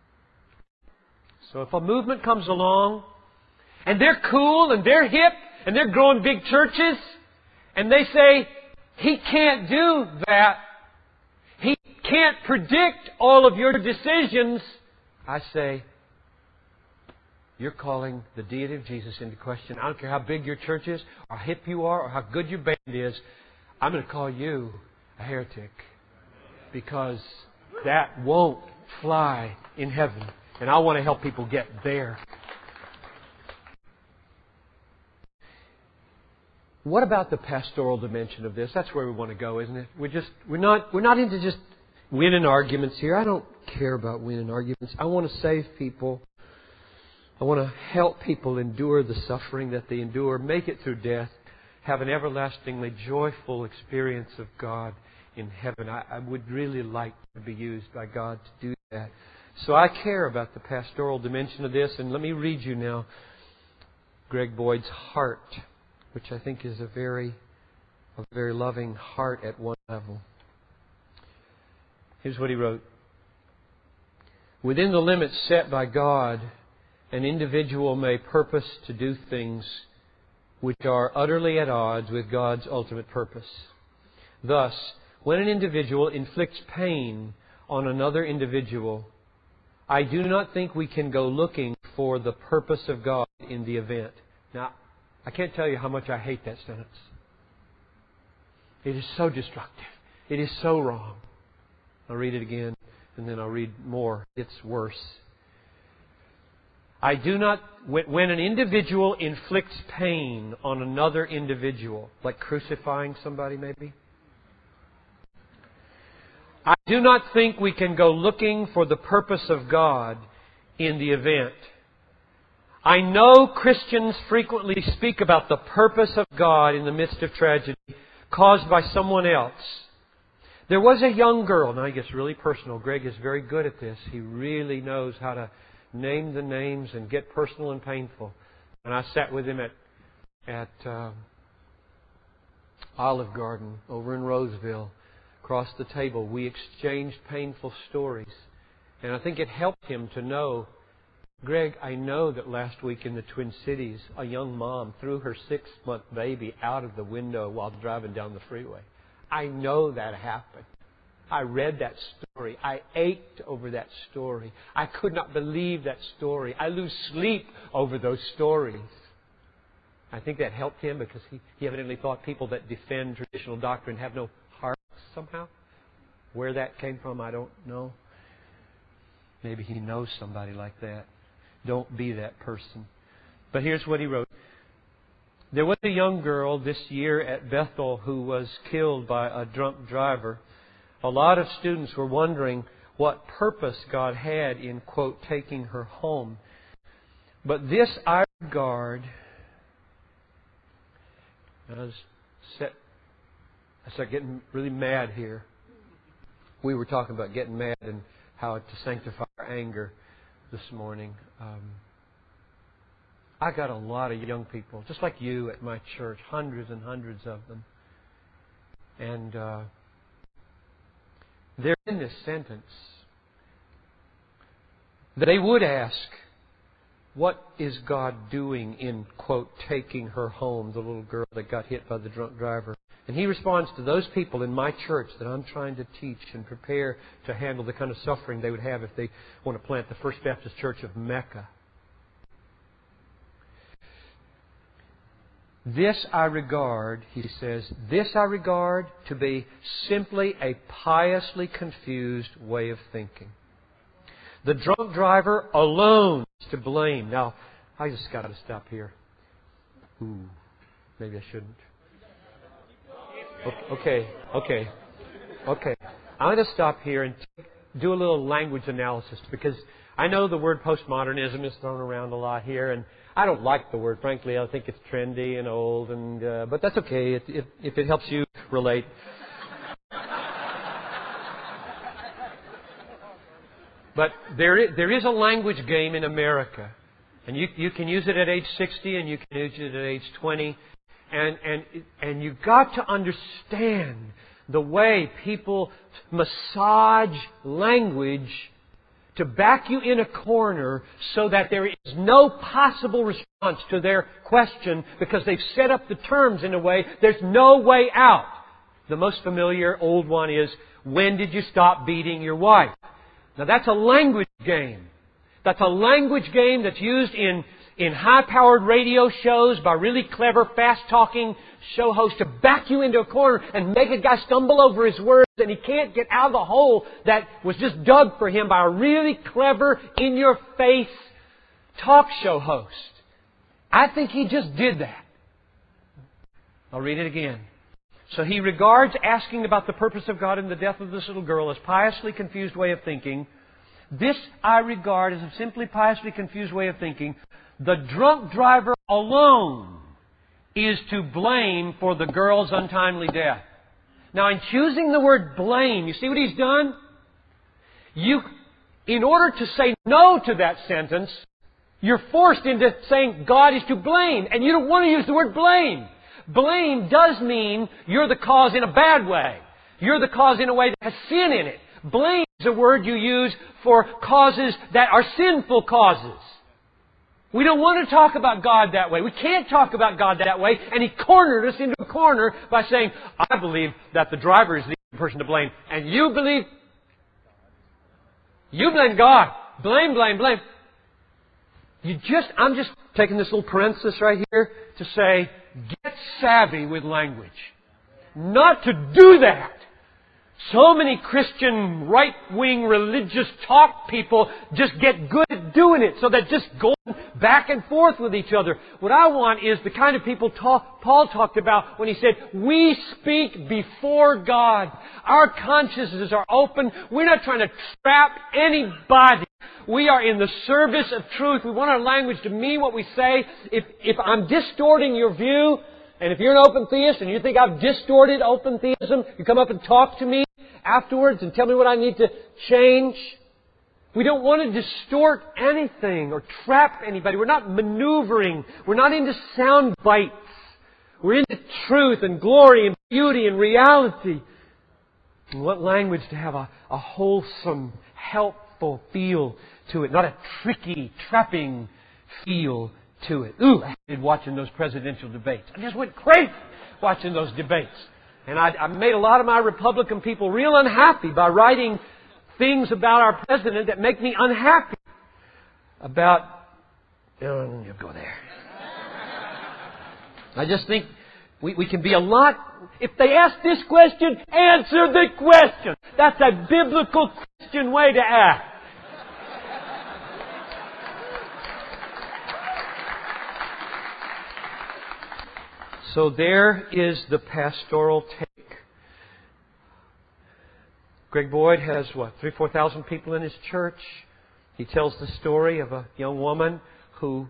So if a movement comes along, and they're cool, and they're hip, and they're growing big churches, and they say, He can't do that, He can't predict all of your decisions, I say, you're calling the deity of Jesus into question. I don't care how big your church is, or how hip you are, or how good your band is, I'm going to call you a heretic. Because that won't fly in heaven. And I want to help people get there. What about the pastoral dimension of this? That's where we want to go, isn't it? We're just we're not we're not into just winning arguments here. I don't care about winning arguments. I want to save people I want to help people endure the suffering that they endure, make it through death, have an everlastingly joyful experience of God in heaven. I, I would really like to be used by God to do that. So I care about the pastoral dimension of this. And let me read you now Greg Boyd's heart, which I think is a very, a very loving heart at one level. Here's what he wrote. Within the limits set by God, an individual may purpose to do things which are utterly at odds with God's ultimate purpose. Thus, when an individual inflicts pain on another individual, I do not think we can go looking for the purpose of God in the event. Now, I can't tell you how much I hate that sentence. It is so destructive. It is so wrong. I'll read it again, and then I'll read more. It's worse. I do not, when an individual inflicts pain on another individual, like crucifying somebody maybe, I do not think we can go looking for the purpose of God in the event. I know Christians frequently speak about the purpose of God in the midst of tragedy caused by someone else. There was a young girl. Now he gets really personal. Greg is very good at this. He really knows how to name the names and get personal and painful. And I sat with him at at uh, Olive Garden over in Roseville. Across the table, we exchanged painful stories. And I think it helped him to know, Greg, I know that last week in the Twin Cities, a young mom threw her six-month baby out of the window while driving down the freeway. I know that happened. I read that story. I ached over that story. I could not believe that story. I lose sleep over those stories. I think that helped him because he, he evidently thought people that defend traditional doctrine have no heart somehow. Where that came from, I don't know. Maybe he knows somebody like that. Don't be that person. But here's what he wrote. There was a young girl this year at Bethel who was killed by a drunk driver. A lot of students were wondering what purpose God had in, quote, taking her home. But this I regard... I was set, I started getting really mad here. We were talking about getting mad and how to sanctify our anger this morning. Um, I got a lot of young people, just like you at my church, hundreds and hundreds of them. And uh, they're in this sentence. They would ask, what is God doing in, quote, taking her home, the little girl that got hit by the drunk driver? And he responds to those people in my church that I'm trying to teach and prepare to handle the kind of suffering they would have if they want to plant the First Baptist Church of Mecca. This I regard, he says, this I regard to be simply a piously confused way of thinking. The drunk driver alone is to blame. Now, I just got to stop here. Ooh, maybe I shouldn't. Okay, okay, okay. I'm going to stop here and do a little language analysis because I know the word postmodernism is thrown around a lot here, and I don't like the word. Frankly, I think it's trendy and old, and uh, but that's okay if, if, if it helps you relate. But there is, there is a language game in America. And you, you can use it at age sixty and you can use it at age twenty. And, and, and you've got to understand the way people massage language to back you in a corner so that there is no possible response to their question because they've set up the terms in a way there's no way out. The most familiar old one is, when did you stop beating your wife? Now that's a language game. That's a language game that's used in, in high-powered radio shows by really clever, fast-talking show hosts to back you into a corner and make a guy stumble over his words and he can't get out of the hole that was just dug for him by a really clever, in-your-face talk show host. I think he just did that. I'll read it again. So he regards asking about the purpose of God in the death of this little girl as piously confused way of thinking. This I regard as a simply piously confused way of thinking. The drunk driver alone is to blame for the girl's untimely death. Now, in choosing the word blame, you see what he's done? You, in order to say no to that sentence, you're forced into saying God is to blame. And you don't want to use the word blame. Blame does mean you're the cause in a bad way. You're the cause in a way that has sin in it. Blame is a word you use for causes that are sinful causes. We don't want to talk about God that way. We can't talk about God that way. And He cornered us into a corner by saying, I believe that the driver is the person to blame. And you believe... You blame God. Blame, blame, blame. You just... I'm just taking this little parenthesis right here to say, get savvy with language. Not to do that. So many Christian right-wing religious talk people just get good at doing it. So they're just going back and forth with each other. What I want is the kind of people talk, Paul talked about when he said, we speak before God. Our consciences are open. We're not trying to trap anybody. We are in the service of truth. We want our language to mean what we say. If, if I'm distorting your view, and if you're an open theist and you think I've distorted open theism, you come up and talk to me afterwards and tell me what I need to change. We don't want to distort anything or trap anybody. We're not maneuvering. We're not into sound bites. We're into truth and glory and beauty and reality. And what language to have a, a wholesome, helpful feel to it, not a tricky, trapping feel to it. Ooh, I hated watching those presidential debates. I just went crazy watching those debates. And I, I made a lot of my Republican people real unhappy by writing things about our president that make me unhappy. About... Oh, you'll go there. I just think we, we can be a lot... If they ask this question, answer the question. That's a biblical Christian way to act. So there is the pastoral take. Greg Boyd has, what, three, four thousand people in his church. He tells the story of a young woman who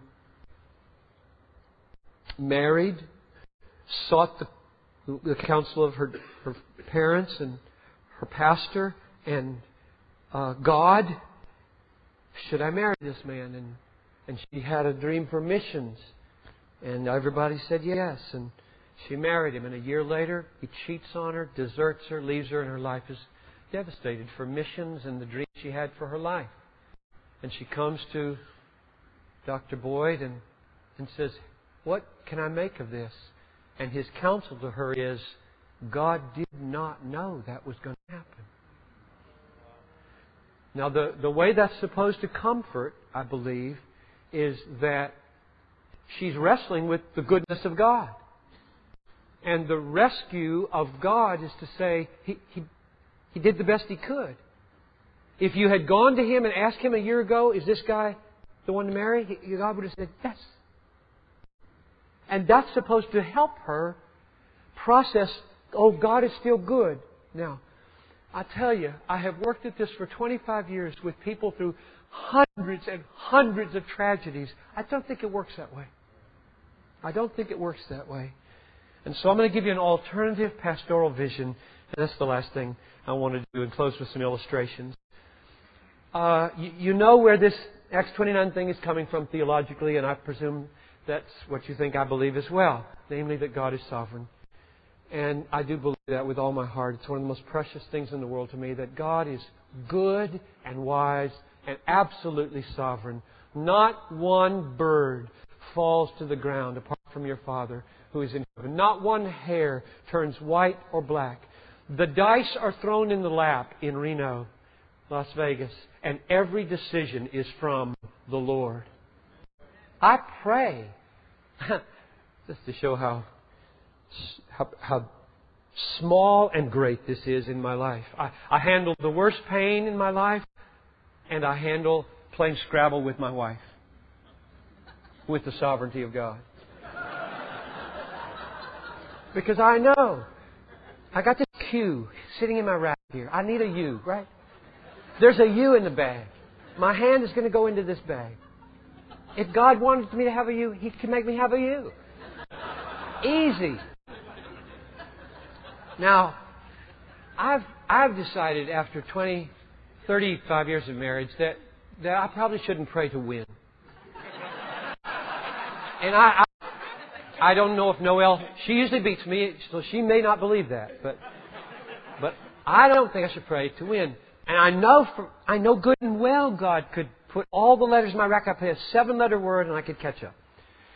married, sought the, the counsel of her, her parents and her pastor and uh, God. Should I marry this man? And, and she had a dream for missions. And everybody said yes. And she married him. And a year later, he cheats on her, deserts her, leaves her, and her life is devastated for missions and the dream she had for her life. And she comes to Doctor Boyd and, and says, what can I make of this? And his counsel to her is, God did not know that was going to happen. Now, the, the way that's supposed to comfort, I believe, is that she's wrestling with the goodness of God. And the rescue of God is to say, He, he, he did the best He could. If you had gone to Him and asked Him a year ago, is this guy the one to marry? He, God would have said, yes. And that's supposed to help her process, oh, God is still good. Now, I tell you, I have worked at this for twenty-five years with people through hundreds and hundreds of tragedies. I don't think it works that way. I don't think it works that way. And so I'm going to give you an alternative pastoral vision. And that's the last thing I want to do and close with some illustrations. Uh, you, you know where this Acts twenty-nine thing is coming from theologically, and I presume that's what you think I believe as well. Namely that God is sovereign. And I do believe that with all my heart. It's one of the most precious things in the world to me, that God is good and wise and absolutely sovereign. Not one bird falls to the ground apart from your Father who is in heaven. Not one hair turns white or black. The dice are thrown in the lap in Reno, Las Vegas, and every decision is from the Lord. I pray, just to show how, how, how small and great this is in my life. I, I handle the worst pain in my life, and I handle playing Scrabble with my wife, with the sovereignty of God. Because I know I got this Q sitting in my rack here. I need a U, right? There's a U in the bag. my hand is going to go into this bag. If God wanted me to have a you, He can make me have a you. Easy. Now, I've I've decided after twenty, thirty-five years of marriage that, that I probably shouldn't pray to win. And I, I I don't know if Noelle, she usually beats me, so she may not believe that. But but I don't think I should pray to win. And I know for, I know good and well God could put all the letters in my rack. I play a seven-letter word and I could catch up.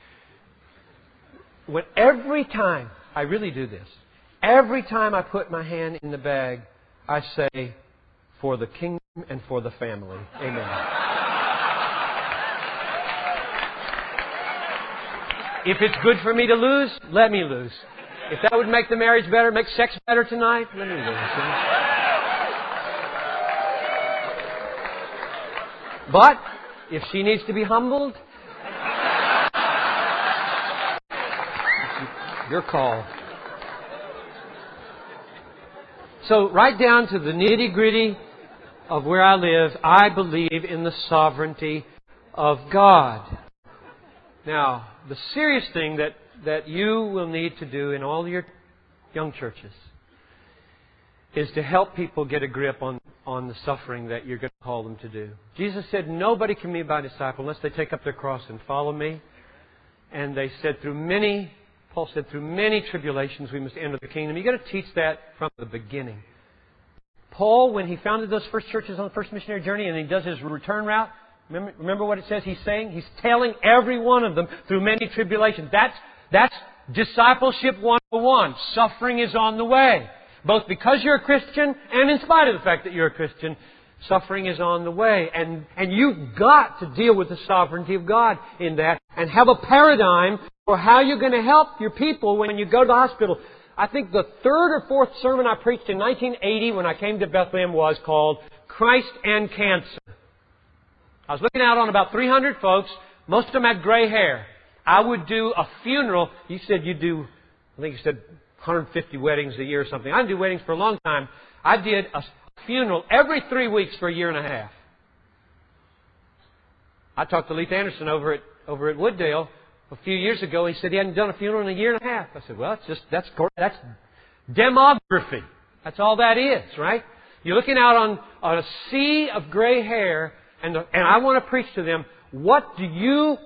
When every time, I really do this, every time I put my hand in the bag, I say, for the kingdom and for the family. Amen. If it's good for me to lose, let me lose. If that would make the marriage better, make sex better tonight, let me lose. But if she needs to be humbled, your call. So right down to the nitty-gritty of where I live, I believe in the sovereignty of God. Now, the serious thing that, that you will need to do in all your young churches is to help people get a grip on, on the suffering that you're going to call them to do. Jesus said, nobody can be my disciple unless they take up their cross and follow me. And they said through many, Paul said, through many tribulations we must enter the kingdom. You've got to teach that from the beginning. Paul, when he founded those first churches on the first missionary journey and he does his return route, remember, remember what it says he's saying? He's telling every one of them through many tribulations. That's, that's discipleship one oh one. Suffering is on the way. Both because you're a Christian and in spite of the fact that you're a Christian, suffering is on the way. And, and you've got to deal with the sovereignty of God in that and have a paradigm for how you're going to help your people when you go to the hospital. I think the third or fourth sermon I preached in nineteen eighty when I came to Bethlehem was called Christ and Cancer. I was looking out on about three hundred folks. Most of them had gray hair. I would do a funeral. You said you do, I think you said one hundred fifty weddings a year or something. I didn't do weddings for a long time. I did a funeral every three weeks for a year and a half. I talked to Leith Anderson over at over at Wooddale a few years ago. He said he hadn't done a funeral in a year and a half. I said, well, it's just that's that's demography. That's all that is, right? You're looking out on, on a sea of gray hair, and and I want to preach to them. What do you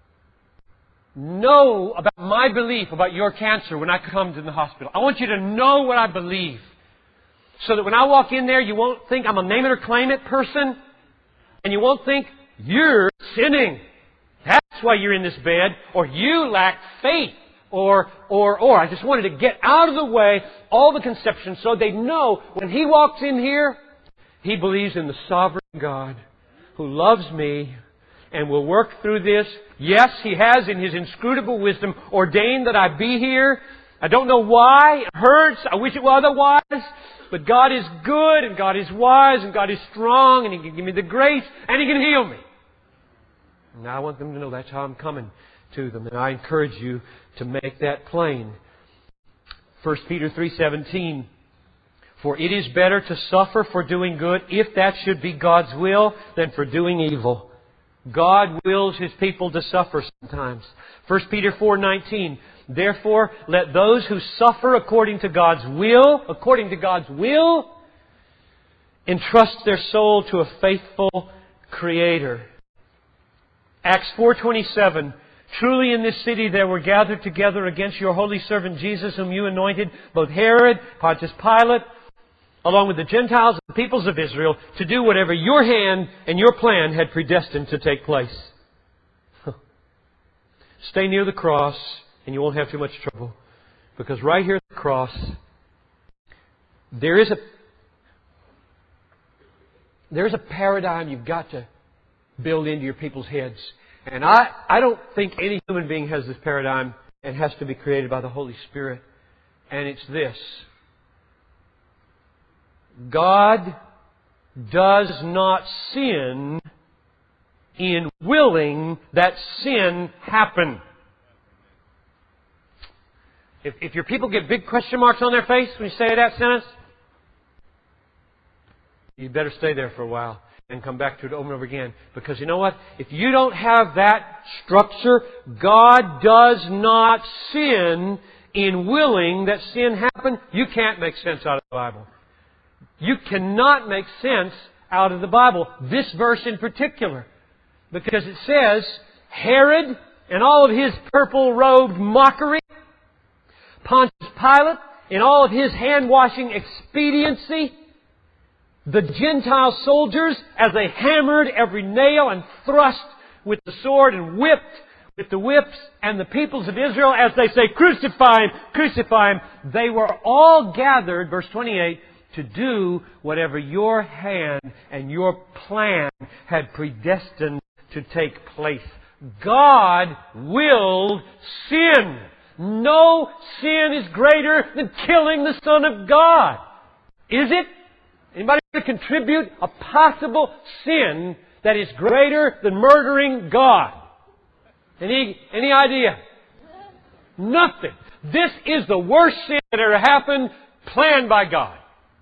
know about my belief about your cancer when I come to the hospital? I want you to know what I believe. So that when I walk in there, you won't think I'm a name it or claim it person. And you won't think you're sinning. That's why you're in this bed. Or you lack faith. Or, or, or. I just wanted to get out of the way all the conceptions so they know when He walks in here, He believes in the sovereign God who loves me and will work through this. Yes, He has in His inscrutable wisdom ordained that I be here. I don't know why. It hurts. I wish it were otherwise. But God is good and God is wise and God is strong and He can give me the grace and He can heal me. And I want them to know that's how I'm coming to them. And I encourage you to make that plain. First Peter three seventeen. For it is better to suffer for doing good, if that should be God's will, than for doing evil. God wills His people to suffer sometimes. First Peter four nineteen. Therefore, let those who suffer according to God's will, according to God's will, entrust their soul to a faithful Creator. Acts four twenty-seven. Truly in this city there were gathered together against your holy servant Jesus, whom you anointed, both Herod, Pontius Pilate, along with the Gentiles and the peoples of Israel, to do whatever your hand and your plan had predestined to take place. Stay near the cross and you won't have too much trouble. Because right here at the cross, there is a there is a paradigm you've got to build into your people's heads. And I, I don't think any human being has this paradigm and has to be created by the Holy Spirit. And it's this. God does not sin in willing that sin happen. If, if your people get big question marks on their face when you say that sentence, you better stay there for a while. and come back to it over and over again. Because you know what? If you don't have that structure, God does not sin in willing that sin happen. You can't make sense out of the Bible. You cannot make sense out of the Bible. This verse in particular. Because it says, Herod and all of his purple-robed mockery, Pontius Pilate in all of his hand-washing expediency, the Gentile soldiers as they hammered every nail and thrust with the sword and whipped with the whips, and the peoples of Israel as they say, crucify Him, crucify Him. They were all gathered, verse twenty-eight, to do whatever your hand and your plan had predestined to take place. God willed sin. No sin is greater than killing the Son of God. Is it? Anybody want to contribute a possible sin that is greater than murdering God? Any, any idea? Nothing. This is the worst sin that ever happened, planned by God.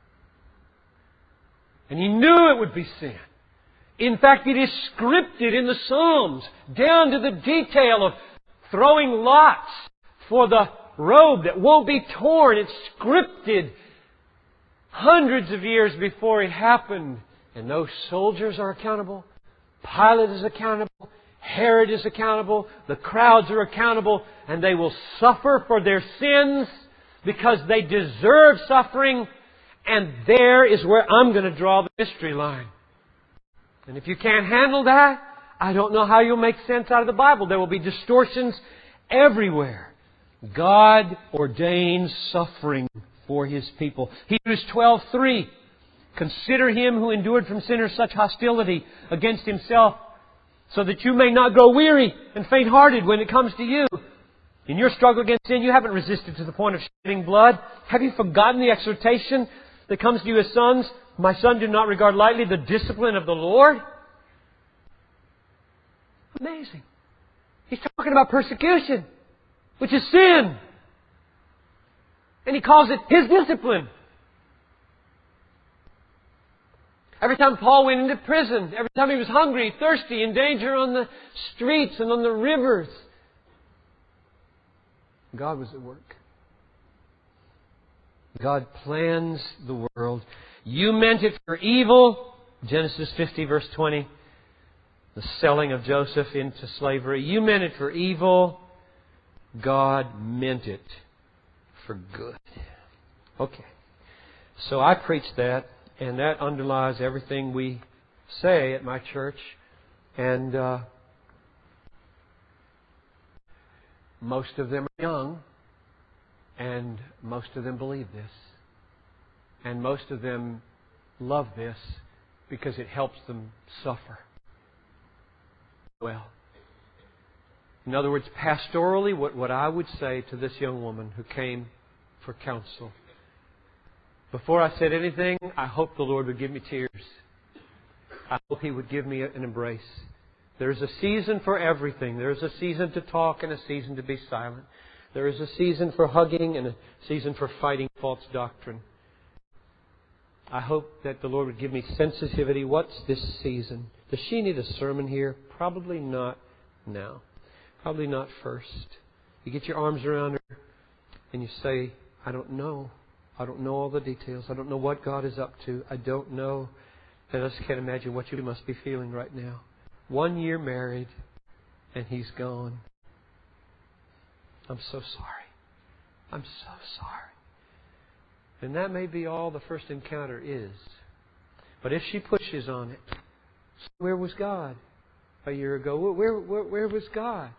And He knew it would be sin. In fact, it is scripted in the Psalms, down to the detail of throwing lots for the robe that won't be torn. It's scripted hundreds of years before it happened. And those soldiers are accountable. Pilate is accountable. Herod is accountable. The crowds are accountable. And they will suffer for their sins because they deserve suffering. And there is where I'm going to draw the mystery line. And if you can't handle that, I don't know how you'll make sense out of the Bible. There will be distortions everywhere. God ordains suffering for His people. Hebrews twelve three. Consider Him who endured from sinners such hostility against Himself, so that you may not grow weary and faint-hearted when it comes to you. In your struggle against sin, you haven't resisted to the point of shedding blood. Have you forgotten the exhortation that comes to you as sons? My son, do not regard lightly the discipline of the Lord. Amazing. He's talking about persecution, which is sin. And He calls it His discipline. Every time Paul went into prison, every time he was hungry, thirsty, in danger on the streets and on the rivers, God was at work. God plans the world. You meant it for evil. Genesis fifty, verse twenty. The selling of Joseph into slavery. You meant it for evil. God meant it for good. Okay. So I preach that, and that underlies everything we say at my church. And uh, most of them are young, and most of them believe this. And most of them love this because it helps them suffer well. In other words, pastorally, what, what I would say to this young woman who came for counsel, before I said anything, I hope the Lord would give me tears. I hope He would give me an embrace. There's a season for everything. There's a season to talk and a season to be silent. There is a season for hugging and a season for fighting false doctrine. I hope that the Lord would give me sensitivity. What's this season? Does she need a sermon here? Probably not now. Probably not first. You get your arms around her and you say, I don't know. I don't know all the details. I don't know what God is up to. I don't know. And I just can't imagine what you must be feeling right now. One year married and he's gone. I'm so sorry. I'm so sorry. And that may be all the first encounter is. But if she pushes on it, where was God a year ago? Where, where, where was God?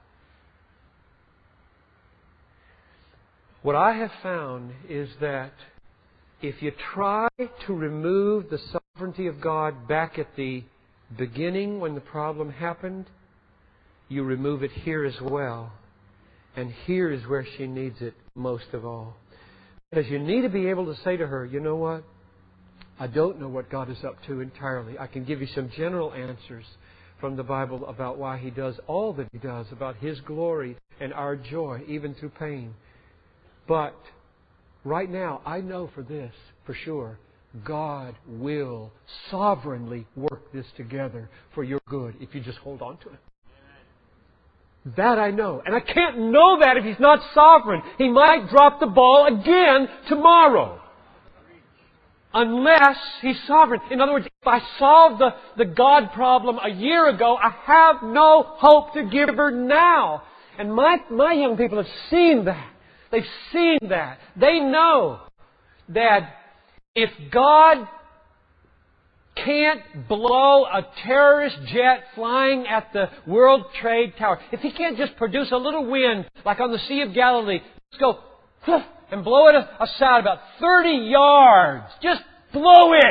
What I have found is that if you try to remove the sovereignty of God back at the beginning when the problem happened, you remove it here as well. And here is where she needs it most of all. Because you need to be able to say to her, you know what? I don't know what God is up to entirely. I can give you some general answers from the Bible about why He does all that He does, about His glory and our joy, even through pain. But right now, I know for this, for sure, God will sovereignly work this together for your good if you just hold on to it. That I know. And I can't know that if He's not sovereign. He might drop the ball again tomorrow. Unless He's sovereign. In other words, if I solved the, the God problem a year ago, I have no hope to give her now. And my, my young people have seen that. They've seen that. They know that if God can't blow a terrorist jet flying at the World Trade Tower, if He can't just produce a little wind like on the Sea of Galilee, just go and blow it aside about thirty yards. Just blow it.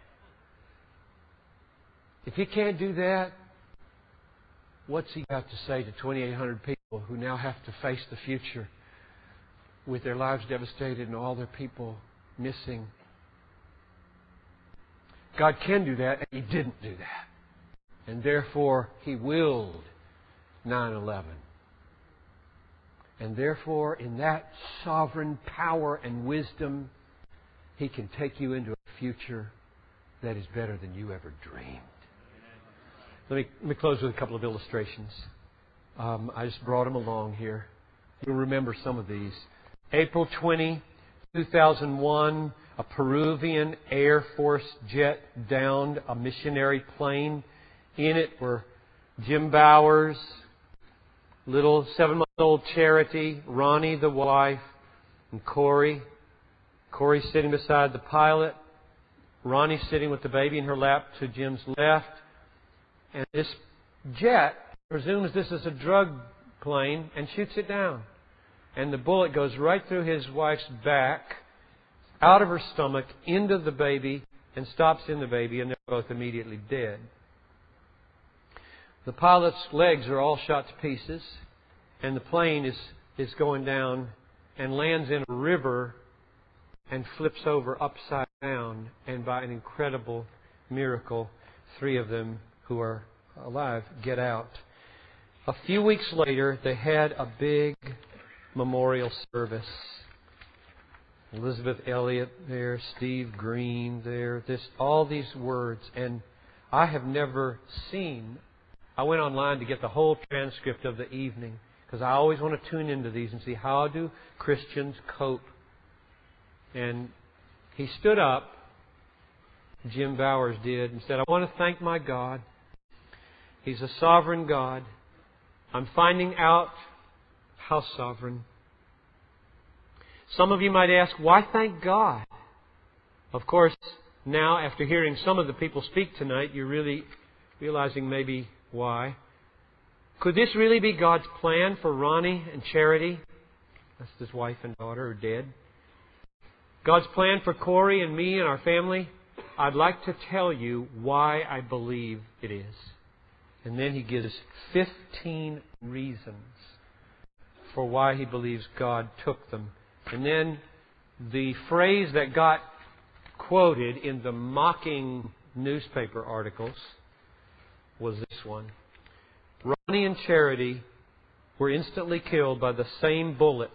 If He can't do that, what's He got to say to twenty-eight hundred people who now have to face the future with their lives devastated and all their people missing? God can do that, and He didn't do that. And therefore, He willed nine eleven. And therefore, in that sovereign power and wisdom, He can take you into a future that is better than you ever dreamed. Let me, let me close with a couple of illustrations. Um, I just brought them along here. You'll remember some of these. April twentieth, two thousand one, a Peruvian Air Force jet downed a missionary plane. In it were Jim Bowers, little seven-month-old Charity, Ronnie the wife, and Corey. Corey sitting beside the pilot. Ronnie sitting with the baby in her lap to Jim's left. And this jet presumes this is a drug plane and shoots it down. And the bullet goes right through his wife's back, out of her stomach, into the baby, and stops in the baby, and they're both immediately dead. The pilot's legs are all shot to pieces, and the plane is, is going down and lands in a river and flips over upside down. And by an incredible miracle, three of them who are alive get out. A few weeks later, they had a big memorial service. Elizabeth Elliot there, Steve Green there, this, all these words. And I have never seen, I went online to get the whole transcript of the evening, because I always want to tune into these and see how do Christians cope. And he stood up, Jim Bowers did, and said, I want to thank my God. He's a sovereign God. I'm finding out how sovereign. Some of you might ask, why thank God? Of course, now after hearing some of the people speak tonight, you're really realizing maybe why. Could this really be God's plan for Ronnie and Charity? That's his wife and daughter are dead. God's plan for Corey and me and our family? I'd like to tell you why I believe it is. And then he gives fifteen reasons for why he believes God took them. And then the phrase that got quoted in the mocking newspaper articles was this one. Ronnie and Charity were instantly killed by the same bullet.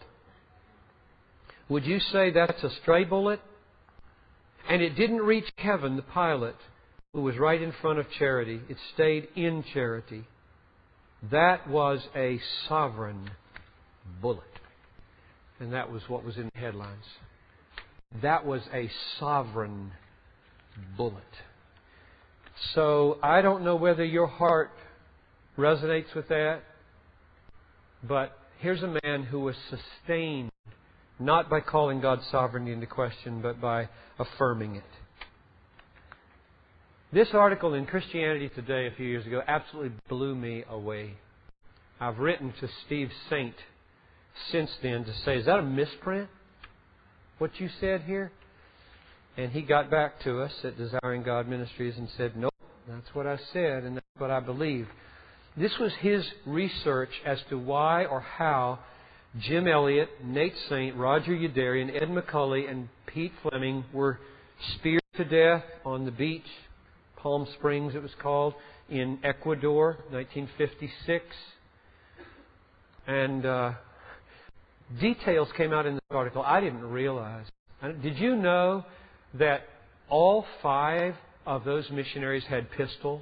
Would you say that's a stray bullet? And it didn't reach Kevin, the pilot, who was right in front of Charity. It stayed in Charity. That was a sovereign bullet. And that was what was in the headlines. That was a sovereign bullet. So I don't know whether your heart resonates with that, but here's a man who was sustained not by calling God's sovereignty into question, but by affirming it. This article in Christianity Today a few years ago absolutely blew me away. I've written to Steve Saint since then to say, is that a misprint? What you said here? And he got back to us at Desiring God Ministries and said, nope, that's what I said and that's what I believe. This was his research as to why or how Jim Elliot, Nate Saint, Roger Youderian, Ed McCulley, and Pete Fleming were speared to death on the beach, Palm Springs it was called, in Ecuador, nineteen fifty-six. And uh, details came out in this article I didn't realize. Did you know that all five of those missionaries had pistols.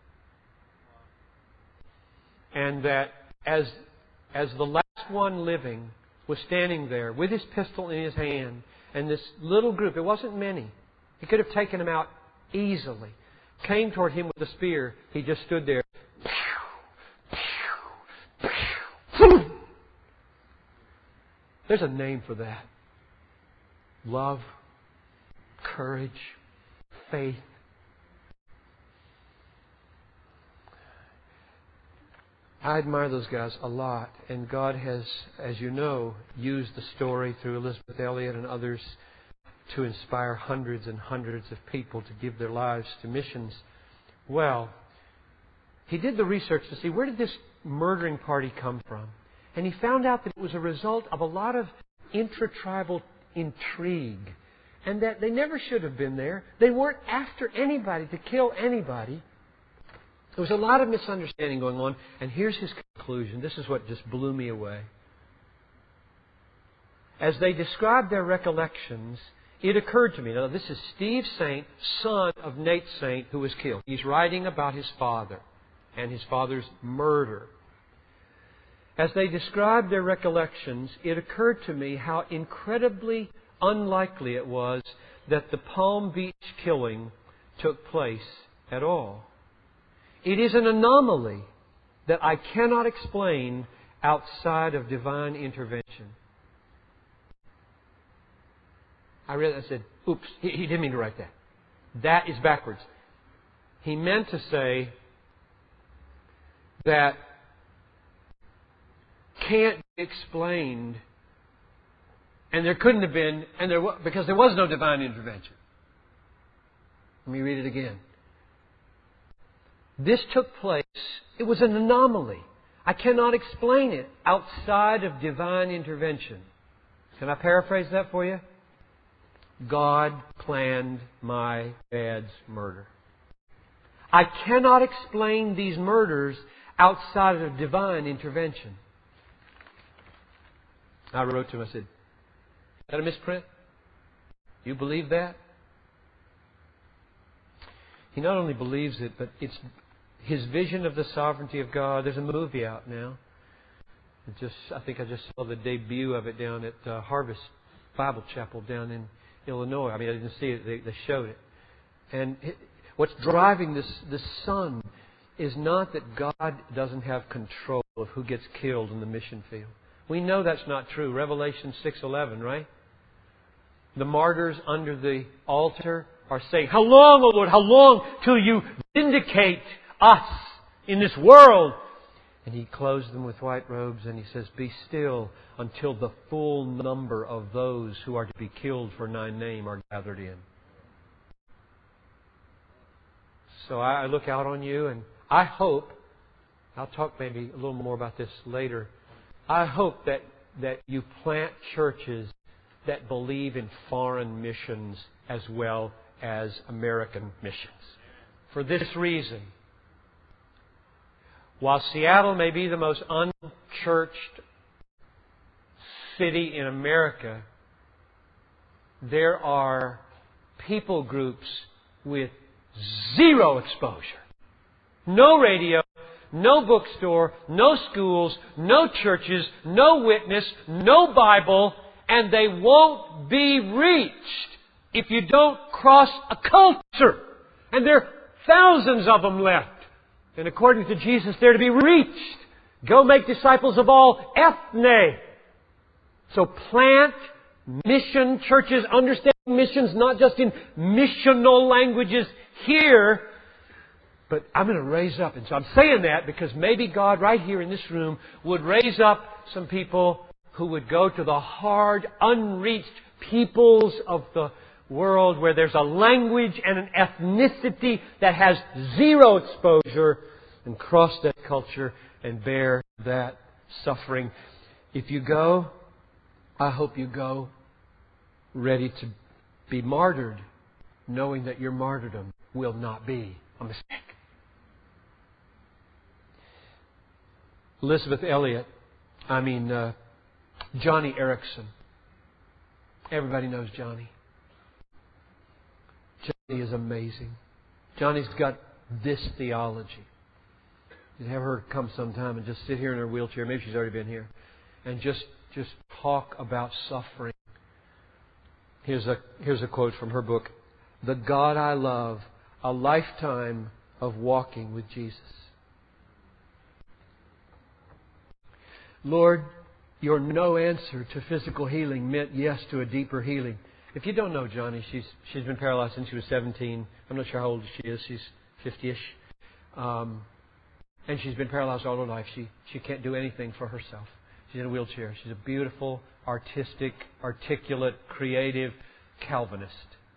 And that as, as the last one living was standing there with his pistol in his hand, and this little group, it wasn't many, he could have taken them out easily, came toward him with a spear, he just stood there. There's a name for that. Love, courage, faith. I admire those guys a lot, and God has, as you know, used the story through Elisabeth Elliot and others to inspire hundreds and hundreds of people to give their lives to missions. Well, he did the research to see where did this murdering party come from. And he found out that it was a result of a lot of intra-tribal intrigue. And that they never should have been there. They weren't after anybody to kill anybody. There was a lot of misunderstanding going on. And here's his conclusion. This is what just blew me away. As they described their recollections, it occurred to me. Now, this is Steve Saint, son of Nate Saint, who was killed. He's writing about his father and his father's murder. As they described their recollections, it occurred to me how incredibly unlikely it was that the Palm Beach killing took place at all. It is an anomaly that I cannot explain outside of divine intervention. I read that and said, oops, he, he didn't mean to write that. That is backwards. He meant to say that can't be explained, and there couldn't have been, and there because there was no divine intervention. Let me read it again. This took place, it was an anomaly. I cannot explain it outside of divine intervention. Can I paraphrase that for you? God planned my dad's murder. I cannot explain these murders outside of divine intervention. I wrote to him, I said, is that a misprint? You believe that? He not only believes it, but it's his vision of the sovereignty of God. There's a movie out now. It just, I think I just saw the debut of it down at uh, Harvest Bible Chapel down in Illinois. I mean, I didn't see it. They, they showed it. And it, what's driving this, this son is not that God doesn't have control of who gets killed in the mission field. We know that's not true. Revelation six eleven, right? The martyrs under the altar are saying, how long, O Lord, how long till you vindicate us in this world? And He clothes them with white robes and He says, be still until the full number of those who are to be killed for my name are gathered in. So I look out on you and I hope, I'll talk maybe a little more about this later, I hope that, that you plant churches that believe in foreign missions as well as American missions. For this reason, while Seattle may be the most unchurched city in America, there are people groups with zero exposure. No radio, no bookstore, no schools, no churches, no witness, no Bible, and they won't be reached if you don't cross a culture. And there are thousands of them left. And according to Jesus, they're to be reached. Go make disciples of all ethne. So plant mission churches, understand missions not just in missional languages here, but I'm going to raise up. And so I'm saying that because maybe God right here in this room would raise up some people who would go to the hard, unreached peoples of the world where there's a language and an ethnicity that has zero exposure and cross that culture and bear that suffering. If you go, I hope you go ready to be martyred, knowing that your martyrdom will not be a mistake. Elisabeth Elliot, I mean, uh, Johnny Erickson. Everybody knows Johnny. Johnny is amazing. Johnny's got this theology. You'd have her come sometime and just sit here in her wheelchair. Maybe she's already been here. And just just talk about suffering. Here's a, here's a quote from her book. "The God I love, a lifetime of walking with Jesus." Lord, your no answer to physical healing meant yes to a deeper healing. If you don't know Johnny, she's she's been paralyzed since she was seventeen. I'm not sure how old she is. She's fifty-ish. Um, and she's been paralyzed all her life. She she can't do anything for herself. She's in a wheelchair. She's a beautiful, artistic, articulate, creative Calvinist.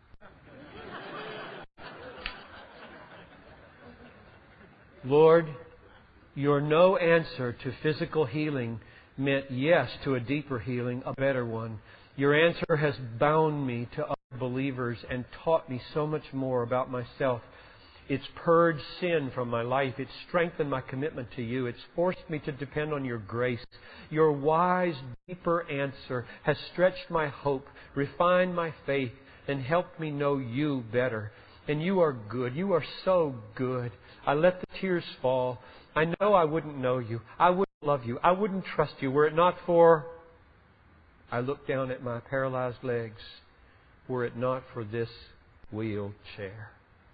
Lord, your no answer to physical healing meant yes to a deeper healing, a better one. Your answer has bound me to other believers and taught me so much more about myself. It's purged sin from my life. It's strengthened my commitment to you. It's forced me to depend on your grace. Your wise, deeper answer has stretched my hope, refined my faith, and helped me know you better. And you are good. You are so good. I let the tears fall. I know I wouldn't know you. I wouldn't love you. I wouldn't trust you were it not for... I look down at my paralyzed legs. Were it not for this wheelchair.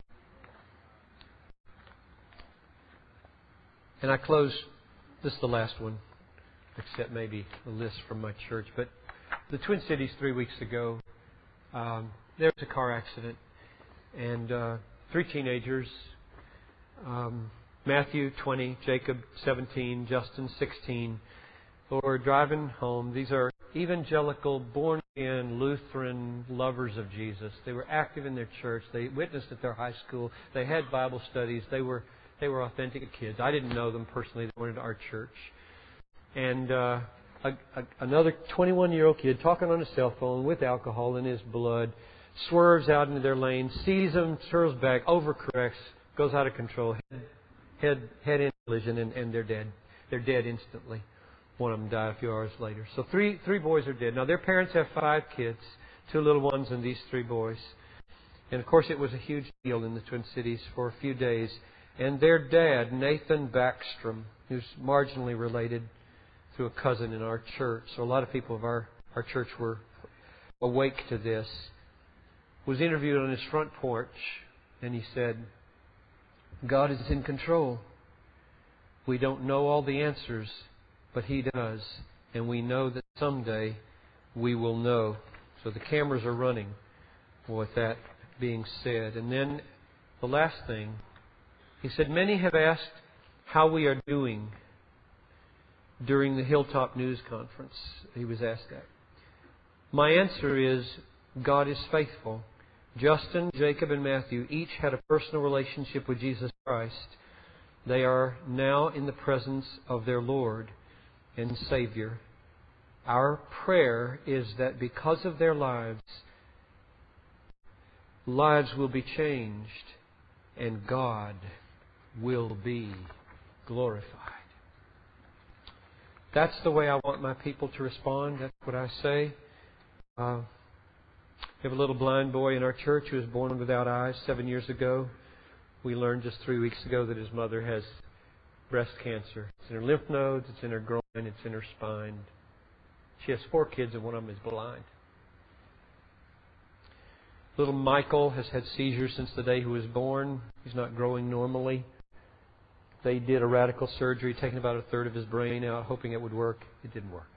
And I close, this is the last one, except maybe a list from my church. But the Twin Cities three weeks ago, um, there was a car accident. And uh, three teenagers, um, Matthew, twenty, Jacob, seventeen, Justin, sixteen, who were driving home. These are evangelical, born-again, Lutheran lovers of Jesus. They were active in their church. They witnessed at their high school. They had Bible studies. They were they were authentic kids. I didn't know them personally. They went into our church. And uh, a, a, another twenty-one-year-old kid talking on a cell phone with alcohol in his blood swerves out into their lane, sees them, turns back, overcorrects, goes out of control, head head, head in collision, and, and they're dead. They're dead instantly. One of them died a few hours later. So three three boys are dead. Now their parents have five kids, two little ones and these three boys. And of course it was a huge deal in the Twin Cities for a few days. And their dad, Nathan Backstrom, who's marginally related to a cousin in our church, so a lot of people of our, our church were awake to this, was interviewed on his front porch, and he said, God is in control. We don't know all the answers, but He does. And we know that someday we will know. So the cameras are running with that being said. And then the last thing, he said, many have asked how we are doing during the Hilltop News Conference. He was asked that. My answer is, God is faithful. Justin, Jacob, and Matthew each had a personal relationship with Jesus Christ. They are now in the presence of their Lord and Savior. Our prayer is that because of their lives, lives will be changed and God will be glorified. That's the way I want my people to respond. That's what I say. Uh, we have a little blind boy in our church who was born without eyes seven years ago. We learned just three weeks ago that his mother has breast cancer. It's in her lymph nodes, it's in her groin, it's in her spine. She has four kids and one of them is blind. Little Michael has had seizures since the day he was born. He's not growing normally. They did a radical surgery, taking about a third of his brain out, hoping it would work. It didn't work.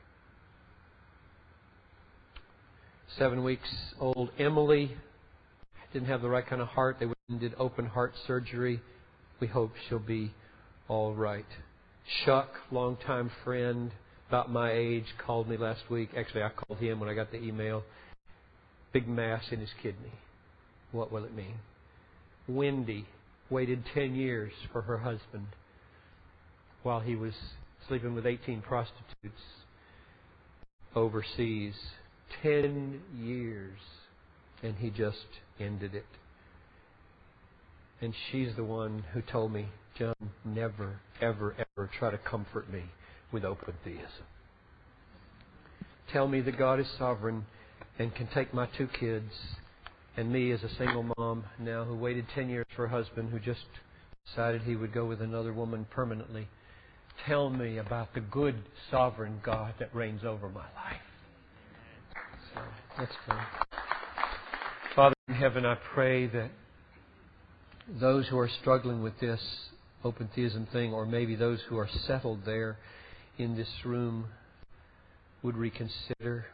Seven weeks old Emily didn't have the right kind of heart. They went and did open heart surgery. We hope she'll be all right. Chuck, longtime friend, about my age, called me last week. Actually, I called him when I got the email. Big mass in his kidney. What will it mean? Wendy waited ten years for her husband while he was sleeping with eighteen prostitutes overseas. Ten years. And he just ended it. And she's the one who told me, John, never, ever, ever try to comfort me with open theism. Tell me that God is sovereign and can take my two kids and me as a single mom now who waited ten years for a husband who just decided he would go with another woman permanently. Tell me about the good, sovereign God that reigns over my life. So, let's pray. Father in heaven, I pray that those who are struggling with this open theism thing, or maybe those who are settled there in this room, would reconsider.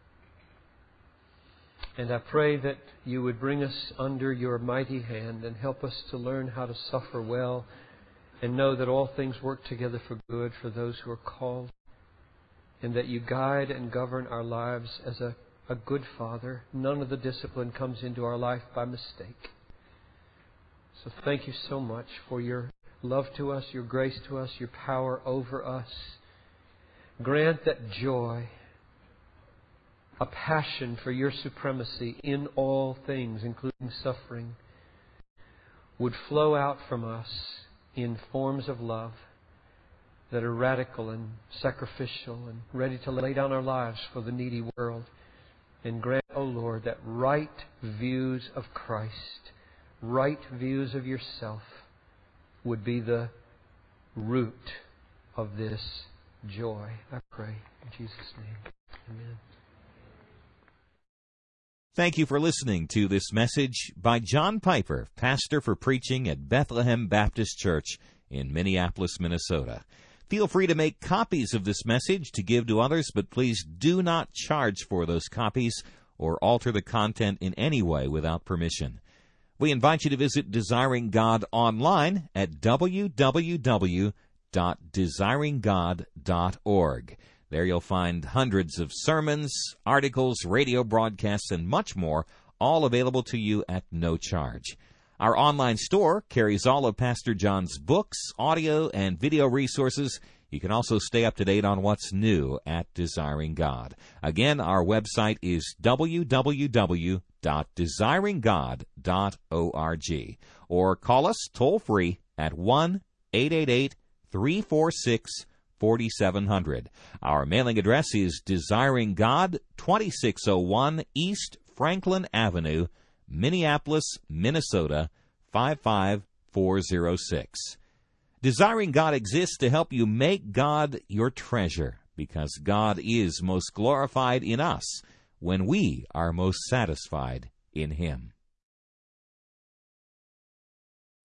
And I pray that you would bring us under your mighty hand and help us to learn how to suffer well and know that all things work together for good for those who are called, and that you guide and govern our lives as a, a good Father. None of the discipline comes into our life by mistake. So thank you so much for your love to us, your grace to us, your power over us. Grant that joy, a passion for your supremacy in all things, including suffering, would flow out from us in forms of love that are radical and sacrificial and ready to lay down our lives for the needy world. And grant, O Lord, that right views of Christ, right views of yourself, would be the root of this joy. I pray in Jesus' name. Amen. Thank you for listening to this message by John Piper, pastor for preaching at Bethlehem Baptist Church in Minneapolis, Minnesota. Feel free to make copies of this message to give to others, but please do not charge for those copies or alter the content in any way without permission. We invite you to visit Desiring God online at w w w dot desiring god dot org. There you'll find hundreds of sermons, articles, radio broadcasts, and much more, all available to you at no charge. Our online store carries all of Pastor John's books, audio, and video resources. You can also stay up to date on what's new at Desiring God. Again, our website is w w w dot desiring god dot org, or call us toll-free at one eight eight eight, three four six, four seven zero zero. Our mailing address is Desiring God, twenty-six oh one East Franklin Avenue, Minneapolis, Minnesota, five five four zero six. Desiring God exists to help you make God your treasure, because God is most glorified in us when we are most satisfied in Him.